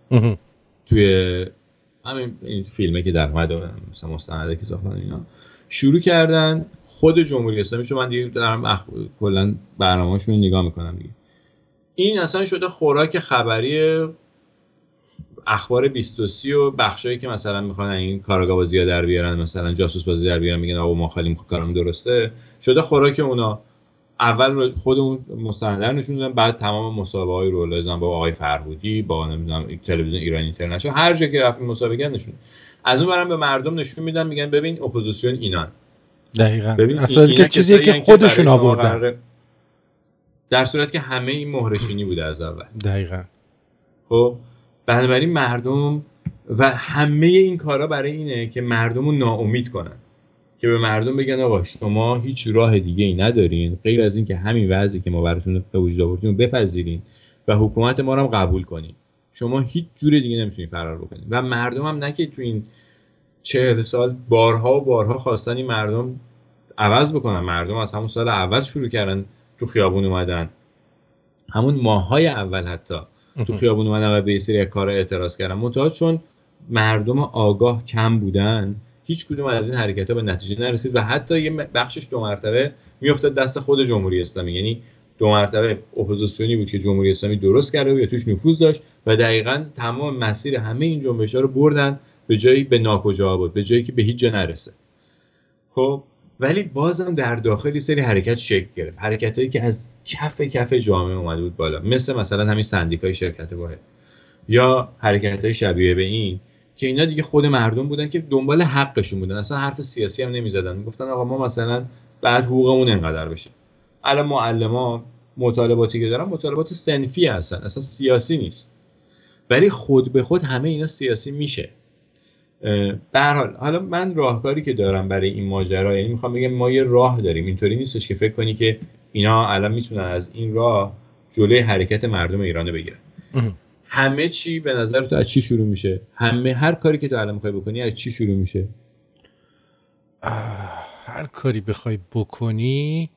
توی همین این فیلمه که در اومد مثلا مستنده که ساختن اینا شروع کردن خود جمهوری اسلامی، چون من دیگه دارم کلا برنامه‌اشون رو نگاه میکنم دیگه، این اصلا شده خوراک خبری اخبار 2030 و بخشایی که مثلا میخوان این کارآگاه بازی‌ها در بیارن، مثلا جاسوس بازی در بیارن، میگن آقا ما خیلی کارمون درسته، شده خوراک اونا. اول خود اون مستند نشون دادن، بعد تمام مسابقه‌های روح‌الله زم با آقای فرهودی با نمیدونم تلویزیون ایران اینترنشنال هر جا که رفتیم مسابقه نشون، از اون برام به مردم نشون میدن، میگن ببین اپوزیسیون اینان. دقیقاً اصلا که چیزی که خودشون آوردن، در صورتی که همه این مهرچینی بوده از اول. دقیقاً. خب بنابراین مردم و همه این کارا برای اینه که مردم رو ناامید کنن، که به مردم بگن آقا شما هیچ راه دیگه ای ندارین غیر از این که همین وضعی که ما براتون به وجود آوردیم رو بپذیرین و حکومت ما رو هم قبول کنین. شما هیچ جور دیگه نمیتونین فرار بکنین. و مردم هم نه که تو این 40 سال بارها و بارها خواستن این مردم عوض بکنن. مردم از همون سال اول شروع کردن تو خیابون اومدن، همون ماه‌های اول حتی تو خیابون اومدن و به یه سری کارا اعتراض کردن. منتها چون مردم آگاه کم بودن، هیچ کدوم از این حرکت‌ها به نتیجه نرسید و حتی یه بخشش 2 مرتبه میافتاد دست خود جمهوری اسلامی. یعنی 2 مرتبه اپوزیسیونی بود که جمهوری اسلامی درست کرده بود یا توش نفوذ داشت و دقیقاً تمام مسیر همه این جنبش‌ها رو بردن به جایی به ناکجا بود، به جایی که به هیچ جا نرسه. خب ولی بازم در داخل سری حرکت شکل گرفت، حرکتایی که از کف جامعه اومده بود بالا، مثلا همین سندیکای شرکت واحد یا حرکت‌های شبیه به این، که اینا دیگه خود مردم بودن که دنبال حقشون بودن، اصلا حرف سیاسی هم نمیزدن. میگفتن آقا ما مثلا بعد حقوقمون اینقدر بشه. الان معلما مطالباتی که دارن مطالبات صنفی هستن، اصلا سیاسی نیست، ولی خود به خود همه اینا سیاسی میشه. به هر حال حالا من راهکاری که دارم برای این ماجرا، یعنی میخوام بگم ما یه راه داریم، اینطوری نیستش که فکر کنی که اینا الان میتونن از این راه جلوی حرکت مردم ایران بگیرن. همه چی به نظر تو از چی شروع میشه؟ هر کاری که تو الان میخوای بکنی از چی شروع میشه؟ هر کاری بخوای بکنی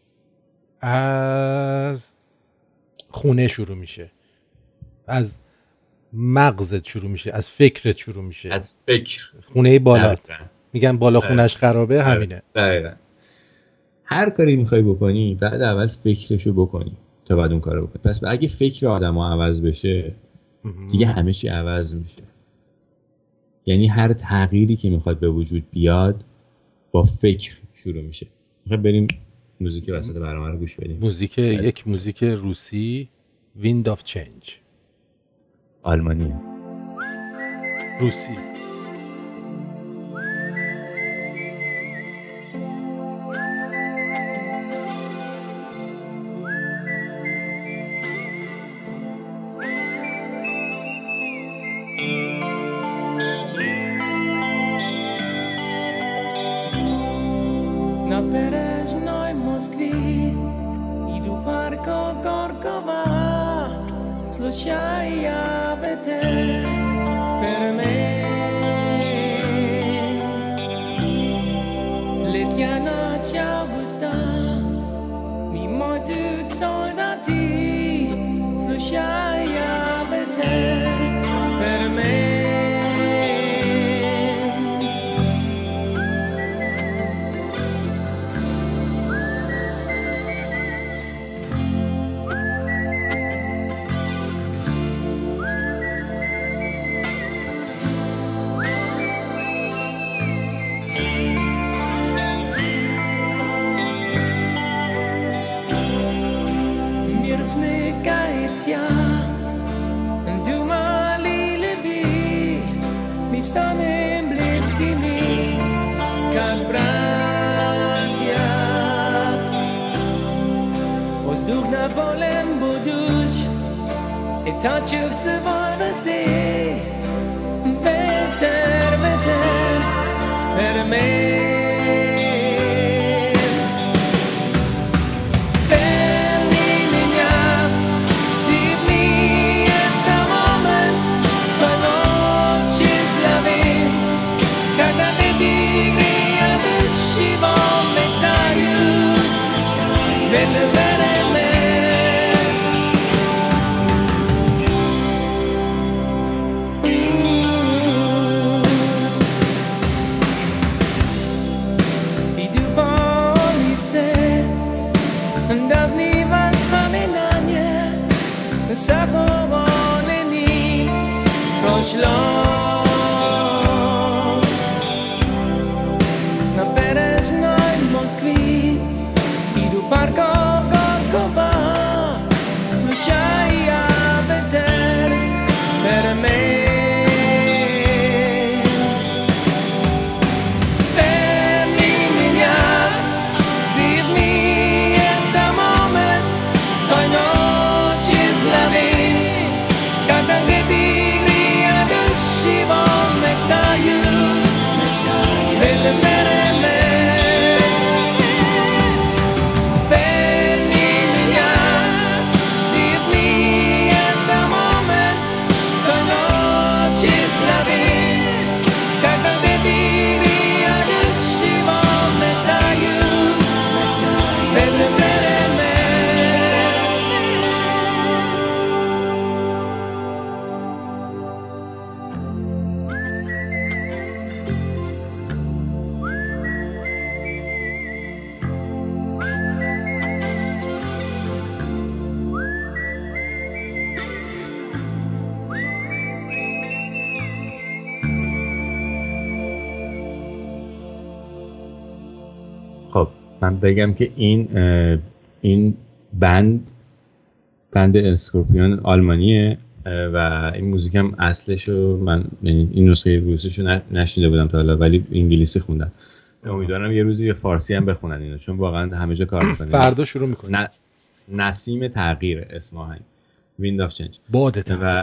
از خونه شروع میشه، از مغزت شروع میشه، از فکرت شروع میشه، از فکر. خونه بالات میگن بالا خونش خرابه، همینه. دقیقاً. هر کاری میخوای بکنی بعد اول فکرشو بکنی تا بعد اون کارو بکنی. پس اگه فکر آدم‌ها عوض بشه دیگه همه چی عوض میشه. یعنی هر تغییری که میخواد به وجود بیاد با فکر شروع میشه. میخوام بریم موزیک وسط برنامه رو گوش بدیم. یک موزیک روسی، Wind of Change. آلمانی روسی. barco Corcova slušajavete per me. Letjana Augusta mimo tut soldati slušajavete per me. Smykaitja du mali levi mi stanem bliski mi как братья воздух на полем будущ и тачев свободности ветер ветер per me. Zachowanym proślą na bereżnej Moskwie idu parko Gorkowa slušaja veter per me. من بگم که این بند اسکورپیون آلمانیه و این موزیک هم اصلشو من این نسخه روسیشو نشنیده بودم تا حالا ولی انگلیسی خوندم. امیدوارم یه روزی به فارسی هم بخونن اینو چون واقعا همه جا کار میکنه. فردا شروع میکنه. نسیم تغییر اسم آهنگ ویند آف چنج. باد تغییر.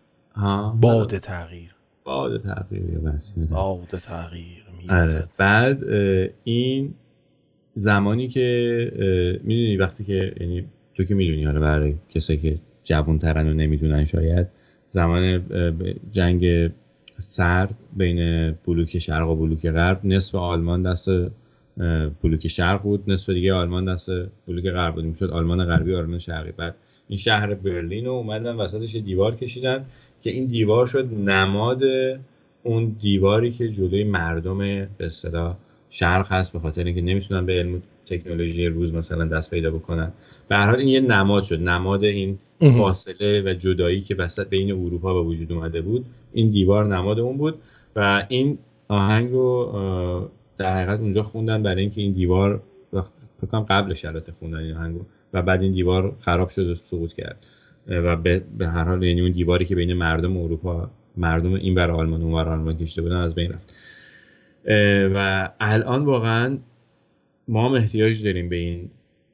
باد تغییر. باد تغییر یا نسیم باد تغییر میوزد. بعد این زمانی که میدونی وقتی که یعنی تو که میدونی حالا برای کسایی که جوان‌ترن و نمیدونن شاید زمان جنگ سرد بین بلوک شرق و بلوک غرب نصف آلمان دست بلوک شرق بود نصف دیگه آلمان دست بلوک غرب بود میشد آلمان غربی و آلمان شرقی. بعد این شهر برلین رو اومدن وسطش دیوار کشیدن که این دیوار شد نماد اون دیواری که جلوی مردم به اصطلاح شرق هست به خاطر اینکه نمیتونن به علم و تکنولوژی روز مثلا دست پیدا بکنن. به هر حال این یه نماد شد نماد این فاصله و جدایی که وسط بین اروپا به وجود اومده بود. این دیوار نماد اون بود و این آهنگ رو در حقیقت اونجا خوندن برای اینکه این دیوار فکر کنم قبل شرایط خوندن این آهنگو و بعد این دیوار خراب شد و سقوط کرد و به هر حال یعنی اون دیواری که بین مردم اروپا مردم این ور آلمان اون ور آلمان کشیده بودن از بین رفت. و الان واقعا ما هم احتیاج داریم به این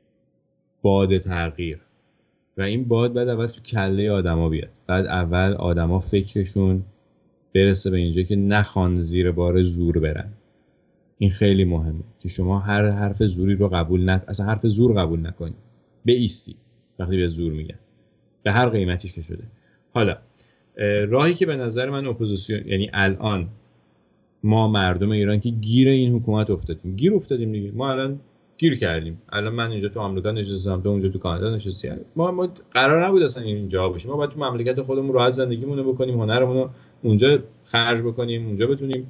باد تغییر و این باد بعد اول تو کله آدما بیاد. بعد اول آدما فکرشون برسه به اینجا که نخوان زیر بار زور برن. این خیلی مهمه که شما هر حرف زوری رو قبول اصلا حرف زور قبول نکنید. بایستی وقتی به زور میگن، به هر قیمتیش که شده. حالا راهی که به نظر من اپوزیسیون، یعنی الان ما مردم ایران که گیر این حکومت افتادیم دیگه، ما الان گیر کردیم. الان من اینجا تو آمریکا نشستم، تو اونجا تو کانادا نشستی، ما قرار نبود اصلا اینجا باشیم. ما باید تو مملکت خودمون راحت زندگیمون رو بکنیم، هنرمون رو اونجا خرج بکنیم، اونجا بتونیم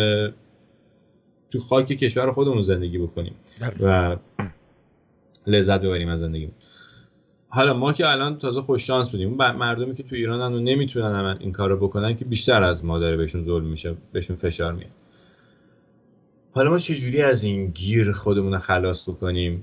تو خاک کشور خودمون زندگی بکنیم و لذت ببریم از زندگیمون. حالا ما که الان تازه خوش شانس بودیم، اون مردمی که تو ایرانن و نمیتونن این کارو بکنن که بیشتر از ما داره بهشون ظلم میشه، بهشون فشار میاد. حالا ما چجوری از این گیر خودمون رو خلاص بکنیم؟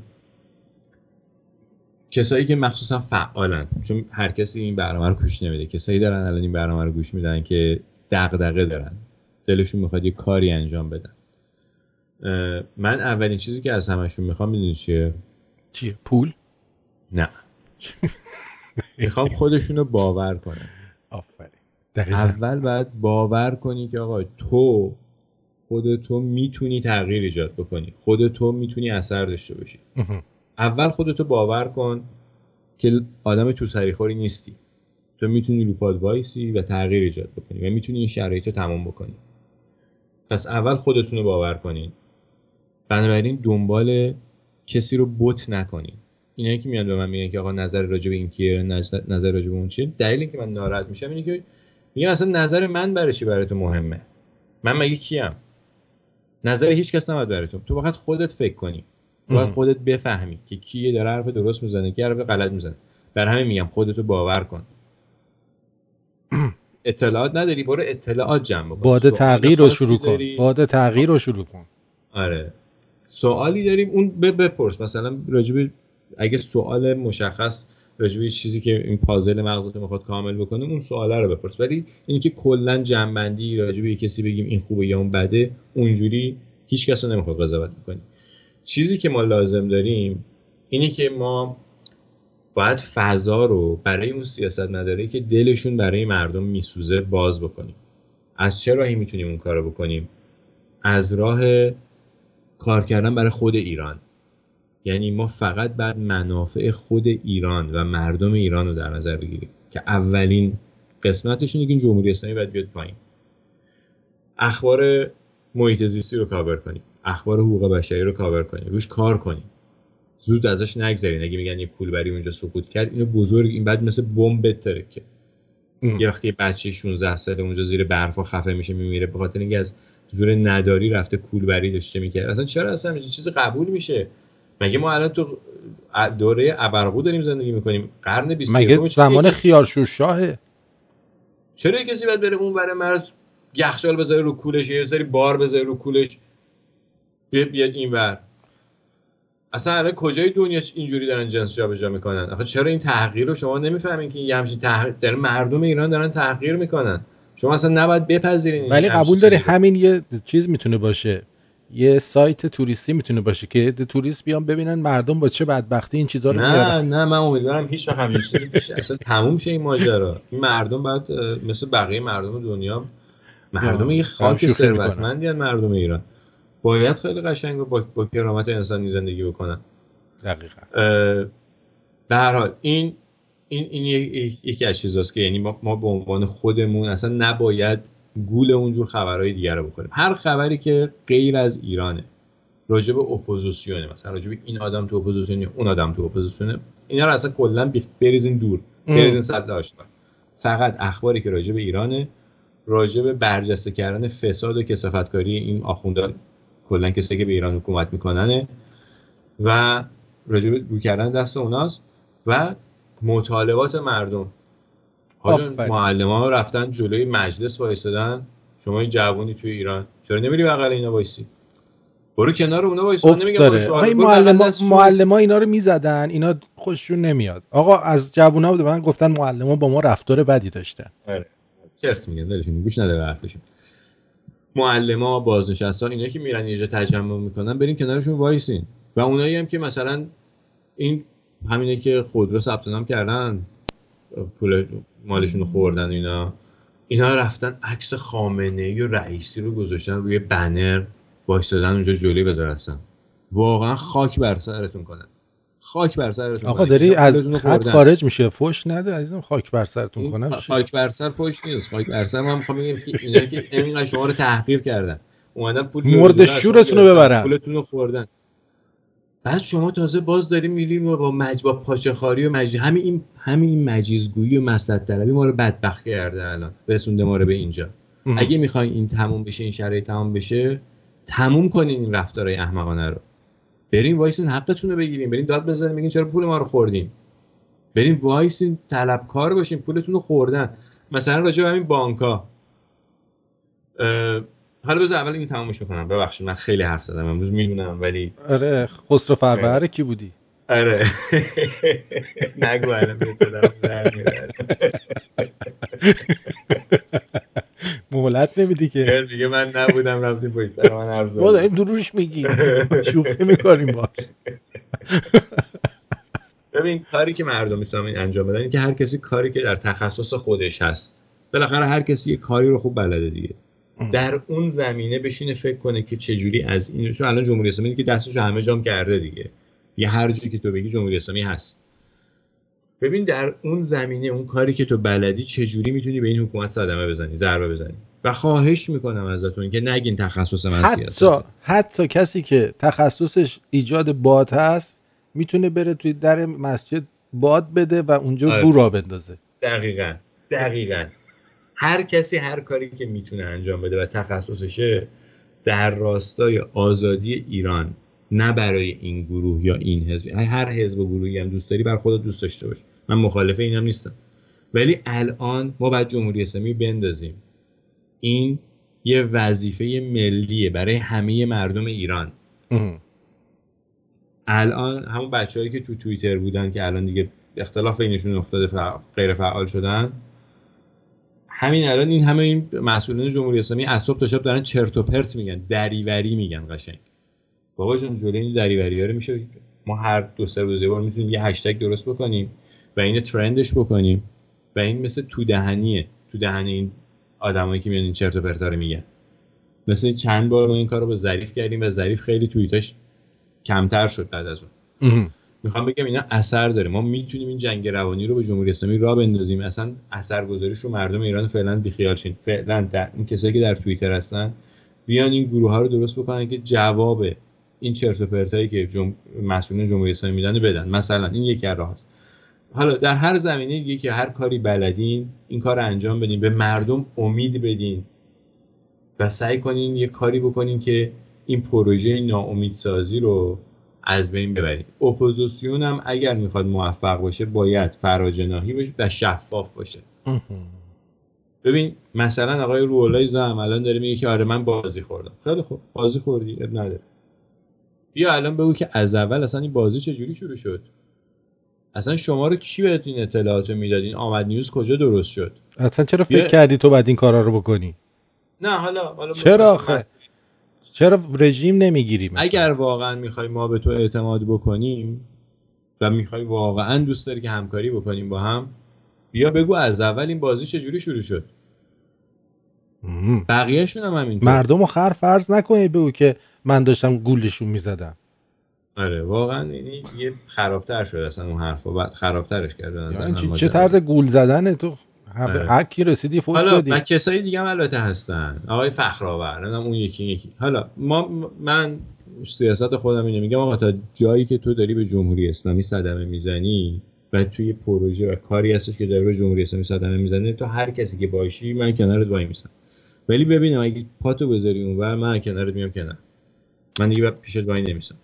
کسایی که مخصوصا فعالن، چون هر کسی این برنامه رو گوش نمیده، کسایی دارن الان این برنامه رو گوش میدن که دغدغه دارن، دلشون میخواد یه کاری انجام بدن. من اولین چیزی که از همشون میخوام میدونی چیه؟ پول؟ نه. میخوام خودشون رو باور کنن. آفرین. اول باید باور کنی که آقا خودتو میتونی تغییر ایجاد بکنی، خودتو میتونی اثر داشته باشی. اول خودتو باور کن که آدم تو سریخوری نیستی، تو میتونی رو پات وایسی و تغییر ایجاد بکنی و میتونی این شرایط رو تمام بکنی. پس اول خودتون رو باور کنین. بنابراین دنبال کسی رو بت نکنین. اینایی که میان به من میگن که آقا نظر راجع به این کیه، نظر راجع به اون چیه، دلیل اینکه من ناراحت میشم اینه که میگم اصلا نظر من برای چی برای تو مهمه؟ من مگه کیم؟ نظر هیچ کس نباید برای تو باید خودت فکر کنی، باید خودت بفهمی که کیه داره حرف درست میزنه، کی حرف غلط میزنه. بر همین میگم خودتو باور کن. اطلاعات نداری، برو اطلاعات جمع بکن. باد تغییر رو شروع کن. باد تغییر رو شروع کن. آره. سوالی داریم اون بپرس، مثلا راجب اگه سوال مشخص راجب چیزی که این پازل مغزت میخواد کامل بکنه، اون سواله رو بپرس. ولی اینکه کلا جنبندی راجب کسی بگیم این خوبه یا اون بده، اونجوری هیچ کس رو نمیخواد قضاوت بکنی. چیزی که ما لازم داریم اینه که ما باید فضا رو برای اون سیاستمدارایی که دلشون برای مردم میسوزه باز بکنیم. از چه راهی میتونیم اون کارو بکنیم؟ از راه کار کردن برای خود ایران. یعنی ما فقط بعد منافع خود ایران و مردم ایران رو در نظر بگیریم که اولین قسمتش اینه که جمهوری اسلامی باید بیاد پایین. اخبار محیط زیستی رو کاور کنیم، اخبار حقوق بشری رو کاور کنیم، روش کار کنیم، زود ازش نگذرین. اگه میگن یه پولبری اونجا سقوط کرد، اینو بزرگ، این بعد مثل بمب بترکه. یه وقتی بچه 16 ساله اونجا زیر برفا خفه میشه میمیره به خاطر اینکه از زور نداری رفته پولبری داشته میکرد. اصلا چرا اصلا این چیز قبول میشه؟ مگه ما الان تو دوره ابرقو داریم زندگی میکنیم؟ قرن 20 مگه زمان خیارشور شاهه؟ چرا کسی باید بره اون ور مرز یخچال بذاره رو کولش، یه سری بار بذاره رو کولش بیاد اینور؟ اصلا الان کجای دنیا اینجوری دارن جنس جابجا میکنن؟ آخه چرا این تحقیر رو شما نمیفهمین که یه همچین تحقیر در مردم ایران دارن تحقیر میکنن؟ شما اصلا نباید بپذیرین. ولی قبول داری همین یه چیز میتونه باشه، یه سایت توریستی میتونه باشه که توریست بیان ببینن مردم با چه بدبختی این چیزا رو میارن. نه من امیدوارم هیچ وقت همین چیزی بشه. اصلا تموم شه این ماجرا. این مردم باید مثل بقیه مردم دنیا، مردم یه خاک ثروتمندی ان. مردم ایران باید خیلی قشنگ و با کرامت انسانی زندگی بکنن. دقیقاً. به هر حال این یکی از چیزاست که یعنی ما به عنوان خودمون اصلا نباید گول اونجور خبرهای دیگر رو بکنیم. هر خبری که غیر از ایرانه، راجع به اپوزیسیونه، مثلا راجع به این آدم تو اپوزیسیونه، اون آدم تو اپوزیسیونه، اینا رو اصلا کلا بریزین دور، بریزین سطح آشغال. فقط اخباری که راجع به ایرانه، راجع به برجسته کردن فساد و کثافتکاری این آخوندا، کلا کسایی که به ایران حکومت میکننه و راجع به رو کردن دست اوناست و مطالبات مردم. حالا معلم‌ها رفتن جلوی مجلس وایسادن، شما این جوونی توی ایران چرا نمیری بغل اینا وایسی؟ برو کنار اونا وایسا. نمیگم معلم‌ها اینا رو میزدن، اینا خوششون نمیاد. آقا از جوونا بود من گفتن معلم‌ها با ما رفتار بدی داشتن. آره چرت میگن، دلشون گوش نده به حرفشون. معلم‌ها، بازنشسته‌ها، اینا که میرن یه جا تجمع میکنن، برین کنارشون وایسین. و اونایی هم که مثلا این همینه که خودرو ثبت نام کردن، پول مالشون رو خوردن، اینا رفتن عکس خامنه‌ای و رئیسی رو گذاشتن روی بنر، وایسادن اونجا جلوی وزارتخونه. واقعا خاک بر سرتون کنن، خاک بر سرتون آقا کنه. داری اینا از پولتون رو خط خوردن. خارج میشه، فوش نده عزیزم. خاک بر سرتون این کنم چی؟ خاک بر سر فوش نیست. خاک بر سر من میخوام بگم که اینا که اینقدر شما رو تحقیر کردن، اومدن پول مرد شورتون رو ببرن. پولتون رو خوردن. بعد شما تازه باز داریم میریم و با پاچه‌خواری و همین این مجیزگویی و مصلحت طلبی ما رو بدبخت کرده، الان رسونده ما رو به اینجا. اگه میخواین این تموم بشه، این شرایط تموم بشه، تموم کنین این رفتارهای احمقانه رو. بریم وایسین حقتون رو بگیریم، بریم داد بزنیم بگین چرا پول ما رو خوردین. بریم وایسین طلبکار باشین، پولتون رو خوردن. مثلا راجع به همین بانک‌ها، حالا بذار اول این تمومش کنم. ببخشید من خیلی حرف زدم امروز میدونم، ولی آره خسرو فروهر کی بودی؟ آره نگو الان بهت در میاد. مهلت نمیدی که. دیگه من نبودم، رفتیم پشت سر من حرف ما زدیم. داریم دروش میگیم، شوخی میکنیم باش. ببین کاری که مردم میتونن انجام بدن این که هر کسی کاری که در تخصص خودش هست، بالاخره هر کسی یه کاری رو خوب بلده دیگه، در اون زمینه بشینه فکر کنه که چجوری از این، چون الان جمهوری اسلامی که دستش همه جام کرده دیگه، یه هر جوری که تو بگی جمهوری اسلامی هست. ببین در اون زمینه اون کاری که تو بلدی چجوری میتونی به این حکومت صدمه بزنی، ضربه بزنی. و خواهش میکنم ازتون که نگین تخصص من سیاست. حتی کسی که تخصصش ایجاد باد هست میتونه بره توی در مسجد باد بده و اونجا بو را بندازه. دقیقاً هر کسی هر کاری که میتونه انجام بده و تخصصشه در راستای آزادی ایران، نه برای این گروه یا این حزب. هر حزب و گروهی هم دوست داری بر خودت دوست داشته باش، من مخالف اینم نیستم، ولی الان ما باید جمهوری اسلامی بندازیم. این یه وظیفه ملیه برای همه مردم ایران. الان همون بچه‌هایی که تو توییتر بودن که الان دیگه اختلاف بینشون افتاده، غیر فعال شدن، همین الان این همه این مسئولین جمهوری اسلامی از صبح تا شب دارن چرت و پرت میگن، دریوری میگن. قشنگ بابا جون جلوی این دریوری‌ها رو میشه ما هر 2-3 روز یه بار میتونیم یه هشتگ درست بکنیم و اینو ترندش بکنیم و این مثل تو دهنی این آدمایی که میان این چرت و پرتا رو میگن. مثلا چند بار ما این کارو با ظریف کردیم و ظریف خیلی توییتاش کمتر شد بعد از اون. میخوام بگم اینا اثر داره. ما میتونیم این جنگ روانی رو به جمهوری اسلامی راه بندازیم، اصلا اثرگذاریش رو مردم ایران فعلا بیخیال شین. فعلا این کسایی که در توییتر هستن بیان این گروه ها رو درست بکنن که جواب این چرت و پرتایی که مسئولین جمهوری اسلامی میدن بدن. مثلا این یکی از راهاست. حالا در هر زمینه دیگه که هر کاری بلدین این کار رو انجام بدین، به مردم امید بدین و سعی کنین یه کاری بکنین که این پروژه ناامیدسازی رو از بین ببرید. اپوزیسیون هم اگر میخواد موفق باشه باید فراجناحی باشه و شفاف باشه. ببین مثلا آقای روح‌الله زم الان داره میگه که آره من بازی خوردم. خیلی خوب، بازی خوردی، اب نداره. بیا الان بگو که از اول اصلا این بازی چجوری شروع شد؟ اصلا شما رو کی بهتون این اطلاعاتو میداد؟ این آمد نیوز کجا درست شد؟ اصلا چرا فکر کردی تو بعد این کارا رو بکنی؟ نه حالا چرا آخه؟ چرا رژیم نمیگیری مثلا؟ اگر واقعا میخوای ما به تو اعتماد بکنیم و میخوای واقعا دوست داری که همکاری بکنیم با هم، بیا بگو از اول این بازی چجوری شروع شد. بقیه‌شون هم همینطور. مردمو خر فرض نکنی بگو که من داشتم گولشون میزدم. آره واقعا یعنی یه خرابتر شد اصلا اون حرفا، بعد خرابترش کردن. یعنی چه طرز گول زدنه تو؟ هر کی رسیدی فوش دادی. حالا کسایی دیگه هم البته هستن، آقای فخرآور، اون یکی. حالا من سیاست خودم اینه، میگم آقا تا جایی که تو داری به جمهوری اسلامی صدمه میزنی و توی پروژه و کاری هستش که داره به جمهوری اسلامی صدمه میزنه، تو هر کسی که باشی من کنارت وای میسم. ولی ببینم اگه پاتو بذاری اونور من کنارت میام کنار، من دیگه پیشت وای نمیسم.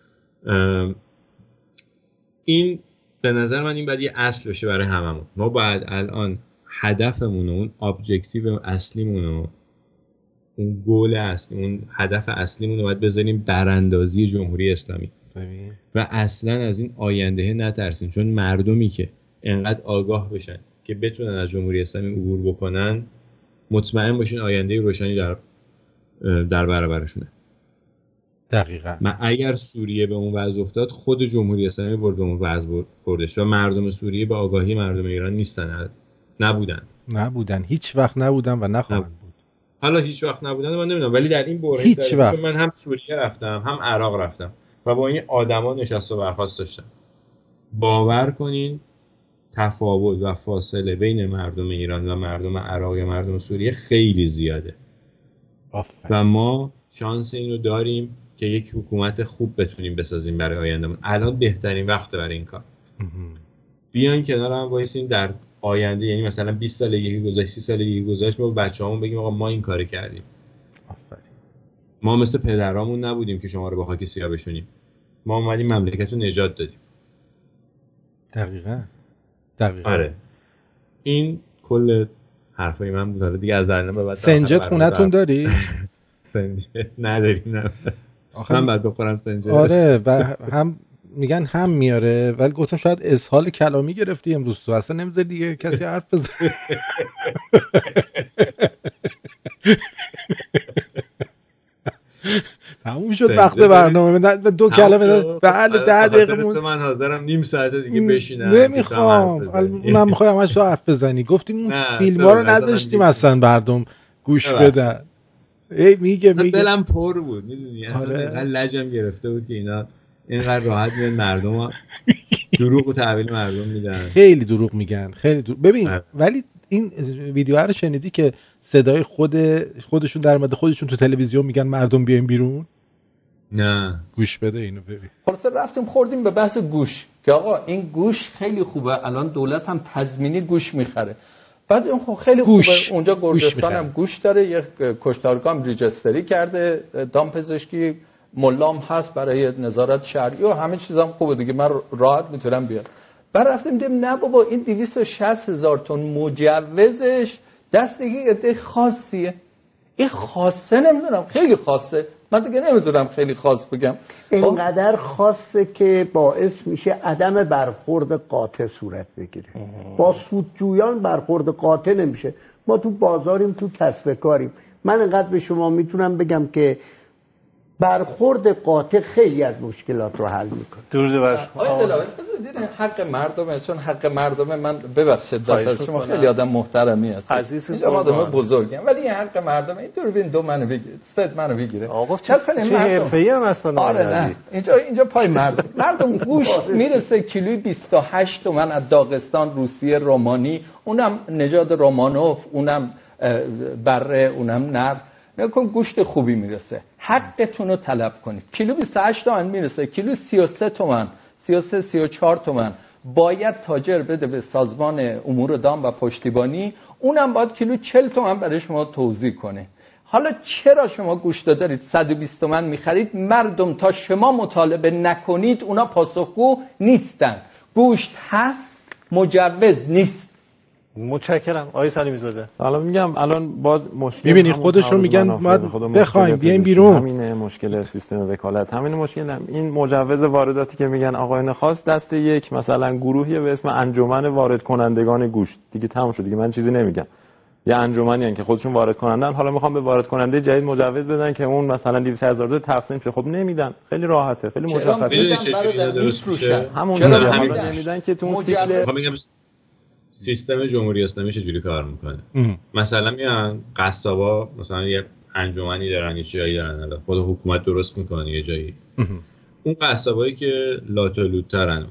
این به نظر من این باید یه اصل بشه برای هممون. ما باید الان هدفمون، اون ابجکتیو اصلیمون، اون گول اصلی، اون هدف اصلیمون رو باید بذاریم براندازی جمهوری اسلامی و اصلا از این آینده نترسیم، چون مردمی که انقدر آگاه بشن که بتونن از جمهوری اسلامی عبور بکنن، مطمئن باشین آینده روشنی در برابرشونه. دقیقاً. اگر سوریه به اون وضع افتاد، خود جمهوری اسلامی برد به اون وضع بردش و مردم سوریه به آگاهی مردم ایران نیستن، نبودن، هیچ وقت نبودن و نخواهند بود. حالا هیچ وقت نبودن من نمیدونم، ولی در این بحران چون من هم سوریه رفتم هم عراق رفتم و با این آدما نشست و برخاست داشتم باور کنین تفاوت و فاصله بین مردم ایران و مردم عراق یا مردم سوریه خیلی زیاده و ما شانس اینو داریم که یک حکومت خوب بتونیم بسازیم برای آیندهمون. الان بهترین وقت برای این کار. بیاین کنار هم وایسیم در آینده، یعنی مثلا 20 سال دیگه گذشت، 30 سال دیگه گذشت، ما بچه‌هامون بگیم آقا ما این کارو کردیم. ما مثل پدرامون نبودیم که شما رو با خاک سیاه بشونیم. ما اومدیم مملکت رو نجات دادیم. دقیقاً. آره. این کل حرفای من بود. دیگه از الان به بعد سنجت خونتون داری؟ سنجت نداریم. نه. من بعد بخورم سنجت. آره و هم میگن هم میاره، ولی گفتم شاید اسهال کلامی گرفتی امروز تو، اصلا نمیذاری دیگه کسی حرف بزنه. تموم شد وقت برنامه. دو کلمه بله 10 دقیقه مون. من حاضرم نیم ساعت دیگه بشینم. نمیخوام. اونم میخوام همش تو حرف بزنی. گفتیم اون فیلم‌ها رو نذاشتیم اصلا مردم گوش بدن. ای میگه دلم پر بود میدونی، اصلا اینقدر لجم گرفته بود که اینا اینقدر راحت میان مردم دروغ و تحویل مردم میدن. خیلی دروغ میگن، خیلی دروغ. ببین ولی این ویدیو رو شنیدی که صدای خودشون در اومده، خودشون تو تلویزیون میگن مردم بیاین بیرون؟ نه گوش بده اینو ببین. خلاص رفتیم خوردیم به بحث گوش که آقا این گوش خیلی خوبه، الان دولت هم تضمینی گوش میخره. بعد اون خیلی خوبه، اونجا گرجستان هم گوش داره، یک کشتارگاه هم ریجستری کرده، دامپزشکی ملام هست برای نظارت شرعی و همه چیزام خوبه دیگه، من راحت میتونم بیام. بعد رفتیم دیدیم نه بابا این 260,000 تن مجوزش دست دیگه عده خاصیه. این خاصه نمیدونم، خیلی خاصه، من دیگه نمیدونم خیلی خاص بگم. اینقدر خاصه که باعث میشه عدم برخورد قاطع صورت بگیره. با سودجویان برخورد قاطع نمیشه. ما تو بازاریم، تو کسب کاریم. من اینقدر به شما میتونم بگم که برخورد قاطع خیلی از مشکلات رو حل میکنه. درود بر شما. آقای دلاوری بذارید حق مردمه، چون حق مردمه. من ببخشید دست شما خیلی آدم محترمی هستید. عزیز آدم بزرگم، ولی این حق مردمه. این دوربین دو منو بگیره، سه منو بگیره. آقا چه حرفه‌ای هم اصلا. آره نه. اینجا پای مردم گوش میرسه کیلویی 28 تومن از داغستان، روسیه، رومانی، اونم نژاد رومانوف، اونم بره، اونم نر. نکن گوشت خوبی میرسه، حقتون رو طلب کنید. کیلو 28 تومن میرسه، کیلو 33 تومن، 33 34 تومن باید تاجر بده به سازمان امور دام و پشتیبانی، اونم باید کیلو 40 تومن برای شما توزیع کنه. حالا چرا شما گوشت دارید 120 تومن میخرید؟ مردم تا شما مطالبه نکنید اونا پاسخگو نیستن. گوشت هست، مجوز نیست. متشکرم آقای سلیمی زاده. حالا میگم الان باز مشکل میبینی خودشون میگن ما بخوایم بیایم بیرون. همین مشکل سیستم وکالت، همین مشکل این مجوز وارداتی که میگن آقایان خاص دست یک مثلا گروهی به اسم انجمن وارد کنندگان گوشت، دیگه تموم شد دیگه، من چیزی نمیگم. یه انجمنی ان که خودشون وارد کنندن، حالا میخوام به وارد کننده جدید مجوز بدن که اون مثلا 200,000 تقسیم شه. خب نمیدن، خیلی راحته، خیلی مشخصه. همون نمیدن که تو اون سیستم جمهوری اسلامی چجوری کار میکنه. مثلا میان قصابا مثلا یه انجمنی دارن، یه جایی دارن، الان خود حکومت درست میکنه یه جایی. اون قصابایی که لاتولوترن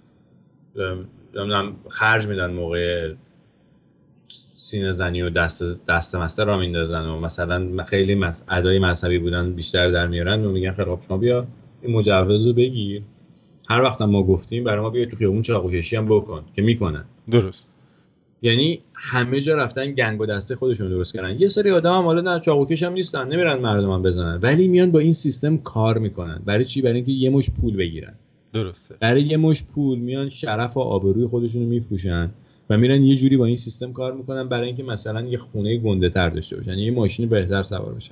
نمیدونم خرج میدن موقع سینه زنی و دست مسته را میندازن و مثلا خیلی ادای مذهبی بودن بیشتر در میارن و میگن خیلی شما بیا این مجوز رو بگیر، هر وقت ما گفتیم برای ما بیا تو خیابون چاقوکشی هم بکن، که میکنن. درست. یعنی همه جا رفتن گنگ و دسته خودشون درست کردن. یه سری آدم هم حالا نه چاقوکش هم نیستن، نمیرن مردم هم بزنن، ولی میان با این سیستم کار میکنن. برای چی؟ برای اینکه یه مش پول بگیرن. درسته. برای یه مش پول میان شرف و آبروی خودشون رو میفروشن و میرن یه جوری با این سیستم کار میکنن برای اینکه مثلا یه خونه گنده تر داشته باشن، یه ماشین بهتر سوار بشن.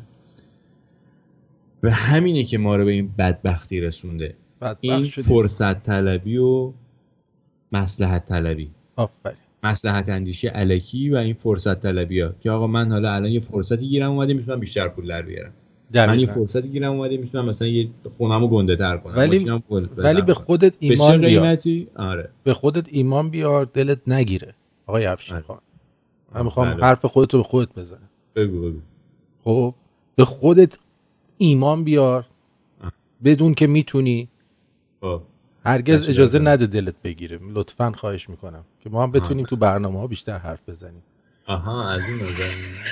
و همینه که ما رو به این بدبختی رسونده. این فرصت طلبی و مصلحت طلبی. آفرین. مصلحت اندیشی الکی و این فرصت طلبی ها که آقا من حالا الان یه فرصتی گیرم اومده میتونم بیشتر پول در بیارم. من یه فرصتی گیرم اومده میتونم مثلا یه خونمو گنده تر کنم. ولی به خودت ایمان بیار. آره. به خودت ایمان بیار، دلت نگیره. آقای افشین خان. من میخوام حرف خودت رو به خودت بزنم. بگو. خب به خودت ایمان بیار. بدون که میتونی. هرگز اجازه نده دلت بگیره، لطفاً خواهش میکنم که ما هم بتونیم تو برنامه‌ها بیشتر حرف بزنیم. آها از این نظر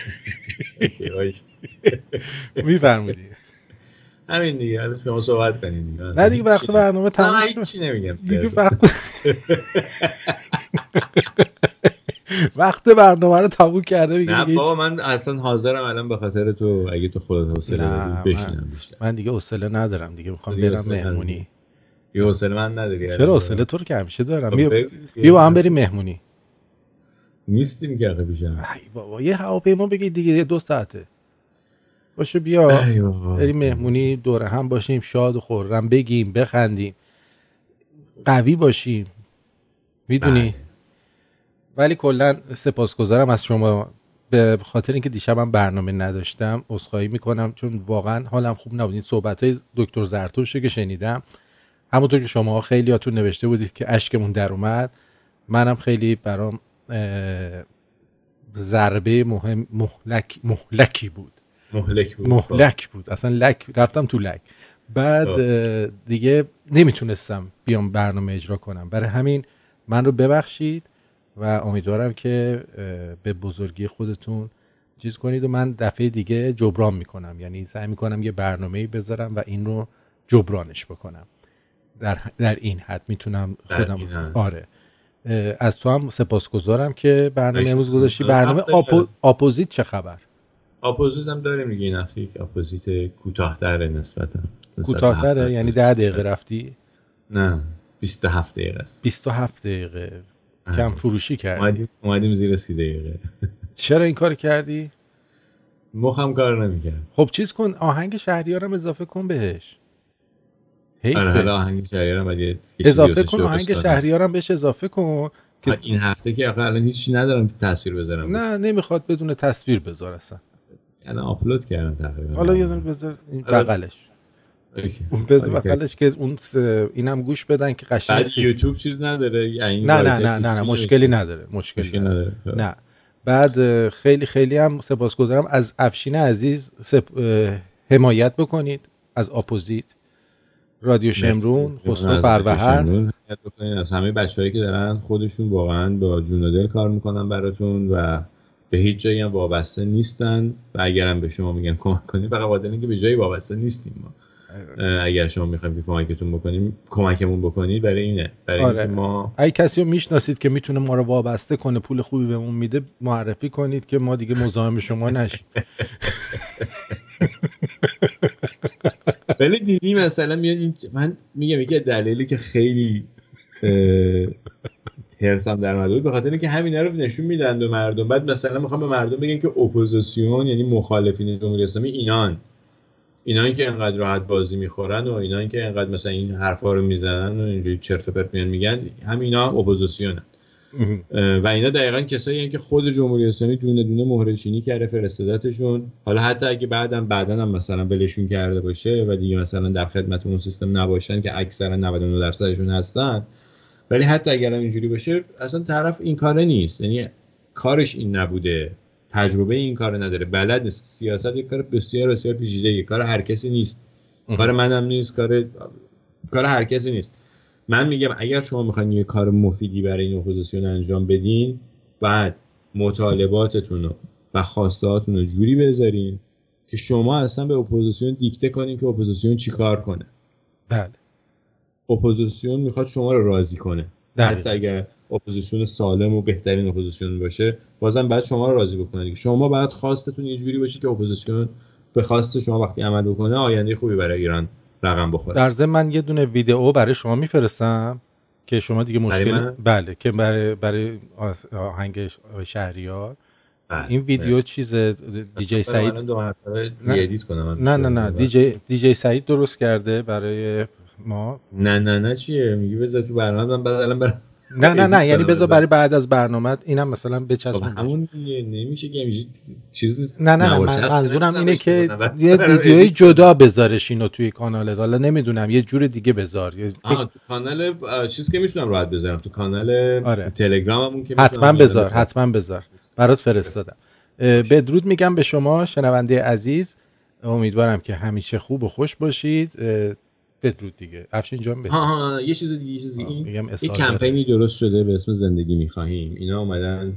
میفرمودی همین دیگه. حالا شما صحبت کنید دیگه. نه دیگه وقت برنامه تموم شد. چی نمیگم دیگه وقت برنامه رو تموم کرده دیگه. نه بابا من اصلا حاضرم الان به خاطر تو، اگه تو خودت حوصله داری بشینم بیشتر. من دیگه حوصله ندارم دیگه، میخوام برم مهمونی. یه حوصله من نداری؟ چرا حوصله تو رو که همیشه دارم. بیا با هم بریم مهمونی. نیستیم که آخه پیشم. ای بابا یه هواپیما بگید دیگه، 2 ساعته باشه بیا بریم مهمونی، دور هم باشیم، شاد و خرم بگیم بخندیم، قوی باشیم، میدونی. ولی کلا سپاسگزارم از شما به خاطر اینکه دیشبم برنامه نداشتم. عذرخواهی میکنم چون واقعا حالم خوب نبود. این صحبت‌های دکتر زرتوش که شنیدم، همونطور که شما خیلیاتون نوشته بودید که اشکمون در اومد، منم خیلی برام ضربه مهلکی بود. مهلک بود اصلا، لک رفتم تو لک. بعد دیگه نمیتونستم بیام برنامه اجرا کنم. برای همین من رو ببخشید و امیدوارم که به بزرگی خودتون چیز کنید و من دفعه دیگه جبران میکنم. یعنی سعی میکنم یه برنامه‌ای بذارم و این رو جبرانش بکنم. در این حد میتونم خودم. آره از تو هم سپاسگزارم که برنامه امروز گذاشتی. برنامه اپوزیت چه خبر؟ اپوزیت هم داریم دیگه. این اخیر اپوزیت کوتاه‌تره نسبتا. کوتاه‌تره یعنی 10 دقیقه رفتی؟ نه 27 دقیقه است. 27 دقیقه کم فروشی کردی. اومدیم زیر 30 دقیقه. چرا این کار کردی؟ مخم کار نمی‌کرد. خب چیز کن، آهنگ شهریارم اضافه کن بهش. آره آهنگ شهریارم بعد اضافه کن، آهنگ شهریارم بهش اضافه کن که این هفته که الان هیچی ندارم تصویر بذارم. نه نمیخواد بدون تصویر بذار اصلا. یعنی آپلود کردم تقریبا. حالا یه دونه بذار بغلش. اون بذار بغلش که اون اینم گوش بدن که قشنگ. بعد یوتیوب چیز نداره یعنی نه مشکلی نداره. مشکلی نداره. نه بعد خیلی خیلی هم سپاسگزارم از افشین عزیز. حمایت بکنید از اپوزیت، رادیو شمرون، خسرو فروهر، از همه بچه‌هایی که دارن خودشون واقعا با جون و دل کار میکنن براتون و به هیچ جایی هم وابسته نیستن. و اگرم به شما میگن کمک کنید، فقط واسه اینکه به جایی وابسته نیستیم ما. اگر شما میخوایم که کمکتون بکنیم، کمکمون بکنید برای اینه، برای اینکه ما اگه کسی رو میشناسید که میتونه ما رو وابسته کنه، پول خوبی بهمون میده، معرفی کنید که ما دیگه مزاحم شما نشیم. ولی دیدی مثلا میاد من میگم یکی از دلایلی که خیلی هرسم در اومد بود به خاطر اینکه همینا رو نشون میدن به مردم. بعد مثلا میخوام به مردم بگن که اپوزیسیون یعنی مخالفین جمهوری اسلامی اینایی که انقدر راحت بازی میخورن و اینایی که انقدر مثلا این حرفا رو میزنن و اینجوری چرت و پرت میگن، همینا اپوزیسیونن. و اینا دقیقاً کسایی هستن که خود جمهوری اسلامی دونه دونه مهره چینی کرده فرستادتشون. حالا حتی اگه بعدا هم مثلا ولشون کرده باشه و دیگه مثلا در خدمت اون سیستم نباشن که اکثرا 99%شون هستن، ولی حتی اگر اینجوری باشه اصلا طرف این کاره نیست، یعنی کارش این نبوده، تجربه این کار نداره، بلد نیست. سیاست یک کار بسیار بسیار پیچیده، کار هر کسی نیست، کار منم نیست، کار هر کسی نیست. من میگم اگر شما میخواین یه کار مفیدی برای این اپوزیسیون انجام بدین، بعد مطالباتتون و خواستهاتون رو جوری بذارین که شما اصلا به اپوزیسیون دیکته کنین که اپوزیسیون چی کار کنه. بله. اپوزیسیون میخواد شما رو راضی کنه. حتی اگر اپوزیسیون سالم و بهترین اپوزیسیون باشه، بازم بعد شما رو راضی بکنه دیگه. شما باید خواستتون یه جوری باشه که اپوزیسیون به خواست شما وقتی عمل بکنه آینده خوبی برای ایران رقم بخوره. در ضمن من یه دونه ویدیو برای شما میفرستم که شما دیگه مشکل بله که برای آهنگ شهریار. این ویدیو چیز دیجی سعید ادیت کنم. نه دیجی سعید درست کرده برای ما. نه چیه میگی بذار تو برنامه‌ام بعد الان برام نه یعنی بذار برای بعد از برنامه اینم مثلا بچسبون. همون نمیشه که همینجوری چیز. نه منظورم اینه که یه ویدیوی جدا بذارش اینو توی کانالت. حالا نمیدونم یه جور دیگه بذار. تو کانال چیز که میتونم راحت بذارم، تو کانال تلگراممون که حتما بذار برات فرستادم. بدرود میگم به شما شنونده عزیز. امیدوارم که همیشه خوب و خوش باشید. بدرود دیگه. افشین جان بدرود. ها یه چیز دیگه این میگم یه کمپینی درست شده به اسم زندگی می‌خواهیم. اینا اومدن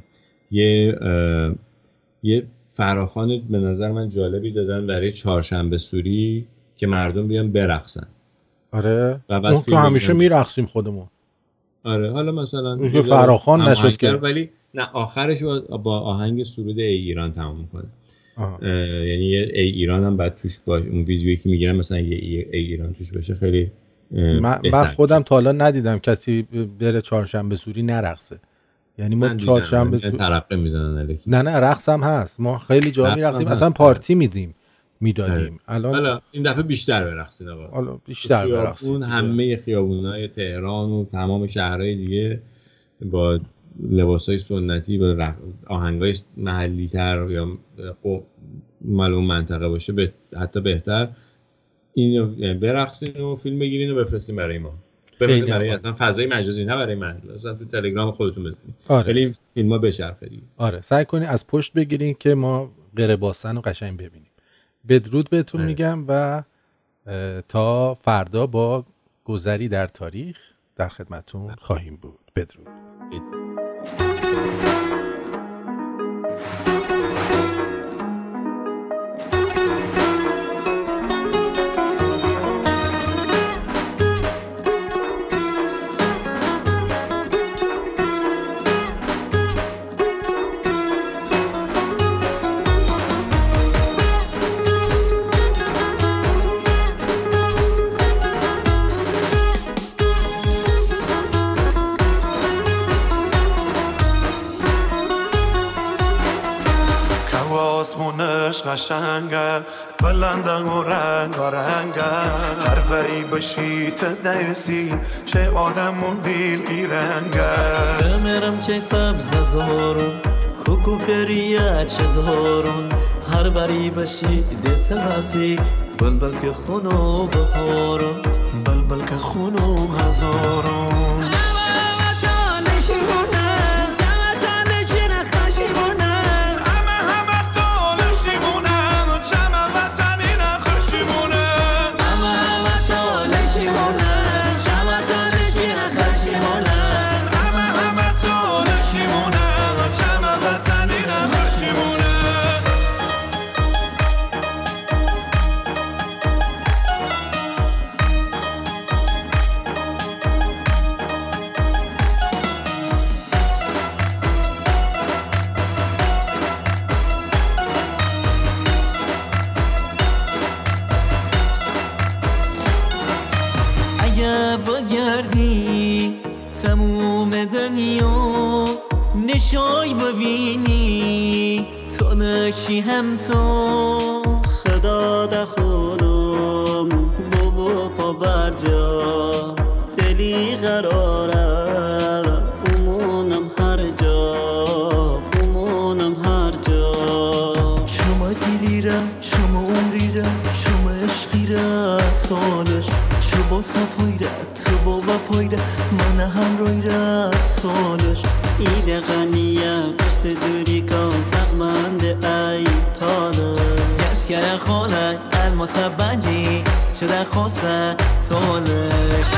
یه فراخوان به نظر من جالبی دادن برای چهارشنبه سوری که مردم بیان برقصن. آره اون که همیشه میرقصیم خودمون. آره حالا مثلا یه فراخوان نشد که، ولی نه آخرش با آهنگ سرود ای ایران تمام می‌کنه. یعنی ای ایران هم بعد توش با اون ویدیویی که میگیرن مثلا یه ای ایران توش بشه خیلی من خودم تا حالا ندیدم کسی بره چهارشنبه سوری نرقصه. یعنی ما چهارشنبه سوری ترقه میزنن علیکی. نه رقص هم هست، ما خیلی جا میرقصیم، اصلا پارتی میدادیم. حالا این دفعه بیشتر برقصیم آقا. حالا بیشتر برقصیم. اون همه خیابونای تهران و تمام شهرهای دیگه با لباسای سنتی و آهنگای محلی تر یا معلوم منطقه باشه حتی بهتر اینو برقصین و فیلم بگیرین و بفرستین برای ما. بفرستین برای اصلا فضای مجازی، نه برای من، اصلا تو تلگرام خودتون بزنید. ولی این فیلم‌ها بچرخه دیگه. آره سعی کنین از پشت بگیرین که ما قره باسن رو قشنگ ببینیم. بدرود بهتون میگم و تا فردا با گذری در تاریخ در خدمتتون خواهیم بود. بدرود. قشنگه بلندن و رنگه هر وری بشی تدیسی چه آدم و دیل ایرنگه بمیرم چه سبز زارون کوکو پریه چه دارون هر وری بشی دتراسی بلبل که خونو بهارون بلبل که خونو هزارون نشای ببینی تو نشی هم تو خدا دخونم بابا پا برجا دلی قراره امونم هر جا شما دلیرم شما عمریرم شما عشقیرم سالش شو با صفایرت تو با وفایرت من هم رویرت سالش ایده غنیه پشت دوری کن سقمند ای تاله کسکر خانه الماس بندی شده خواسته تالش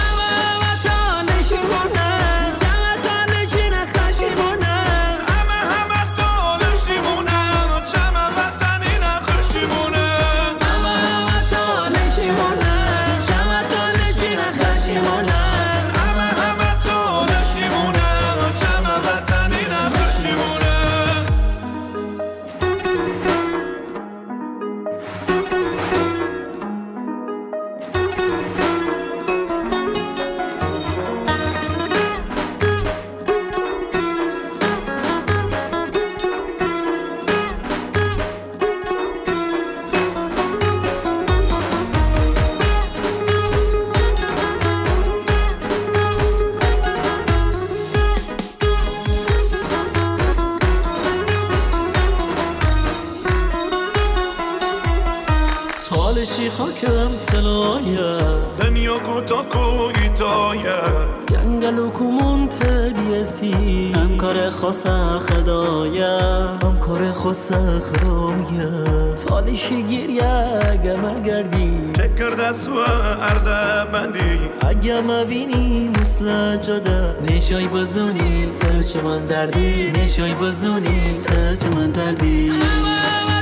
خاکم تلایه دنیا کوتا کویتایه جنگل و کمون تدیه دسی همکار خاص خدایا همکار خاص خدایا تالیشی گیریه گمه گردی چکر دستو ارده بندی اگه ما بینی مثل جاده نشای بزونی تا چه من دردی نشای بزونی تا چه من دردی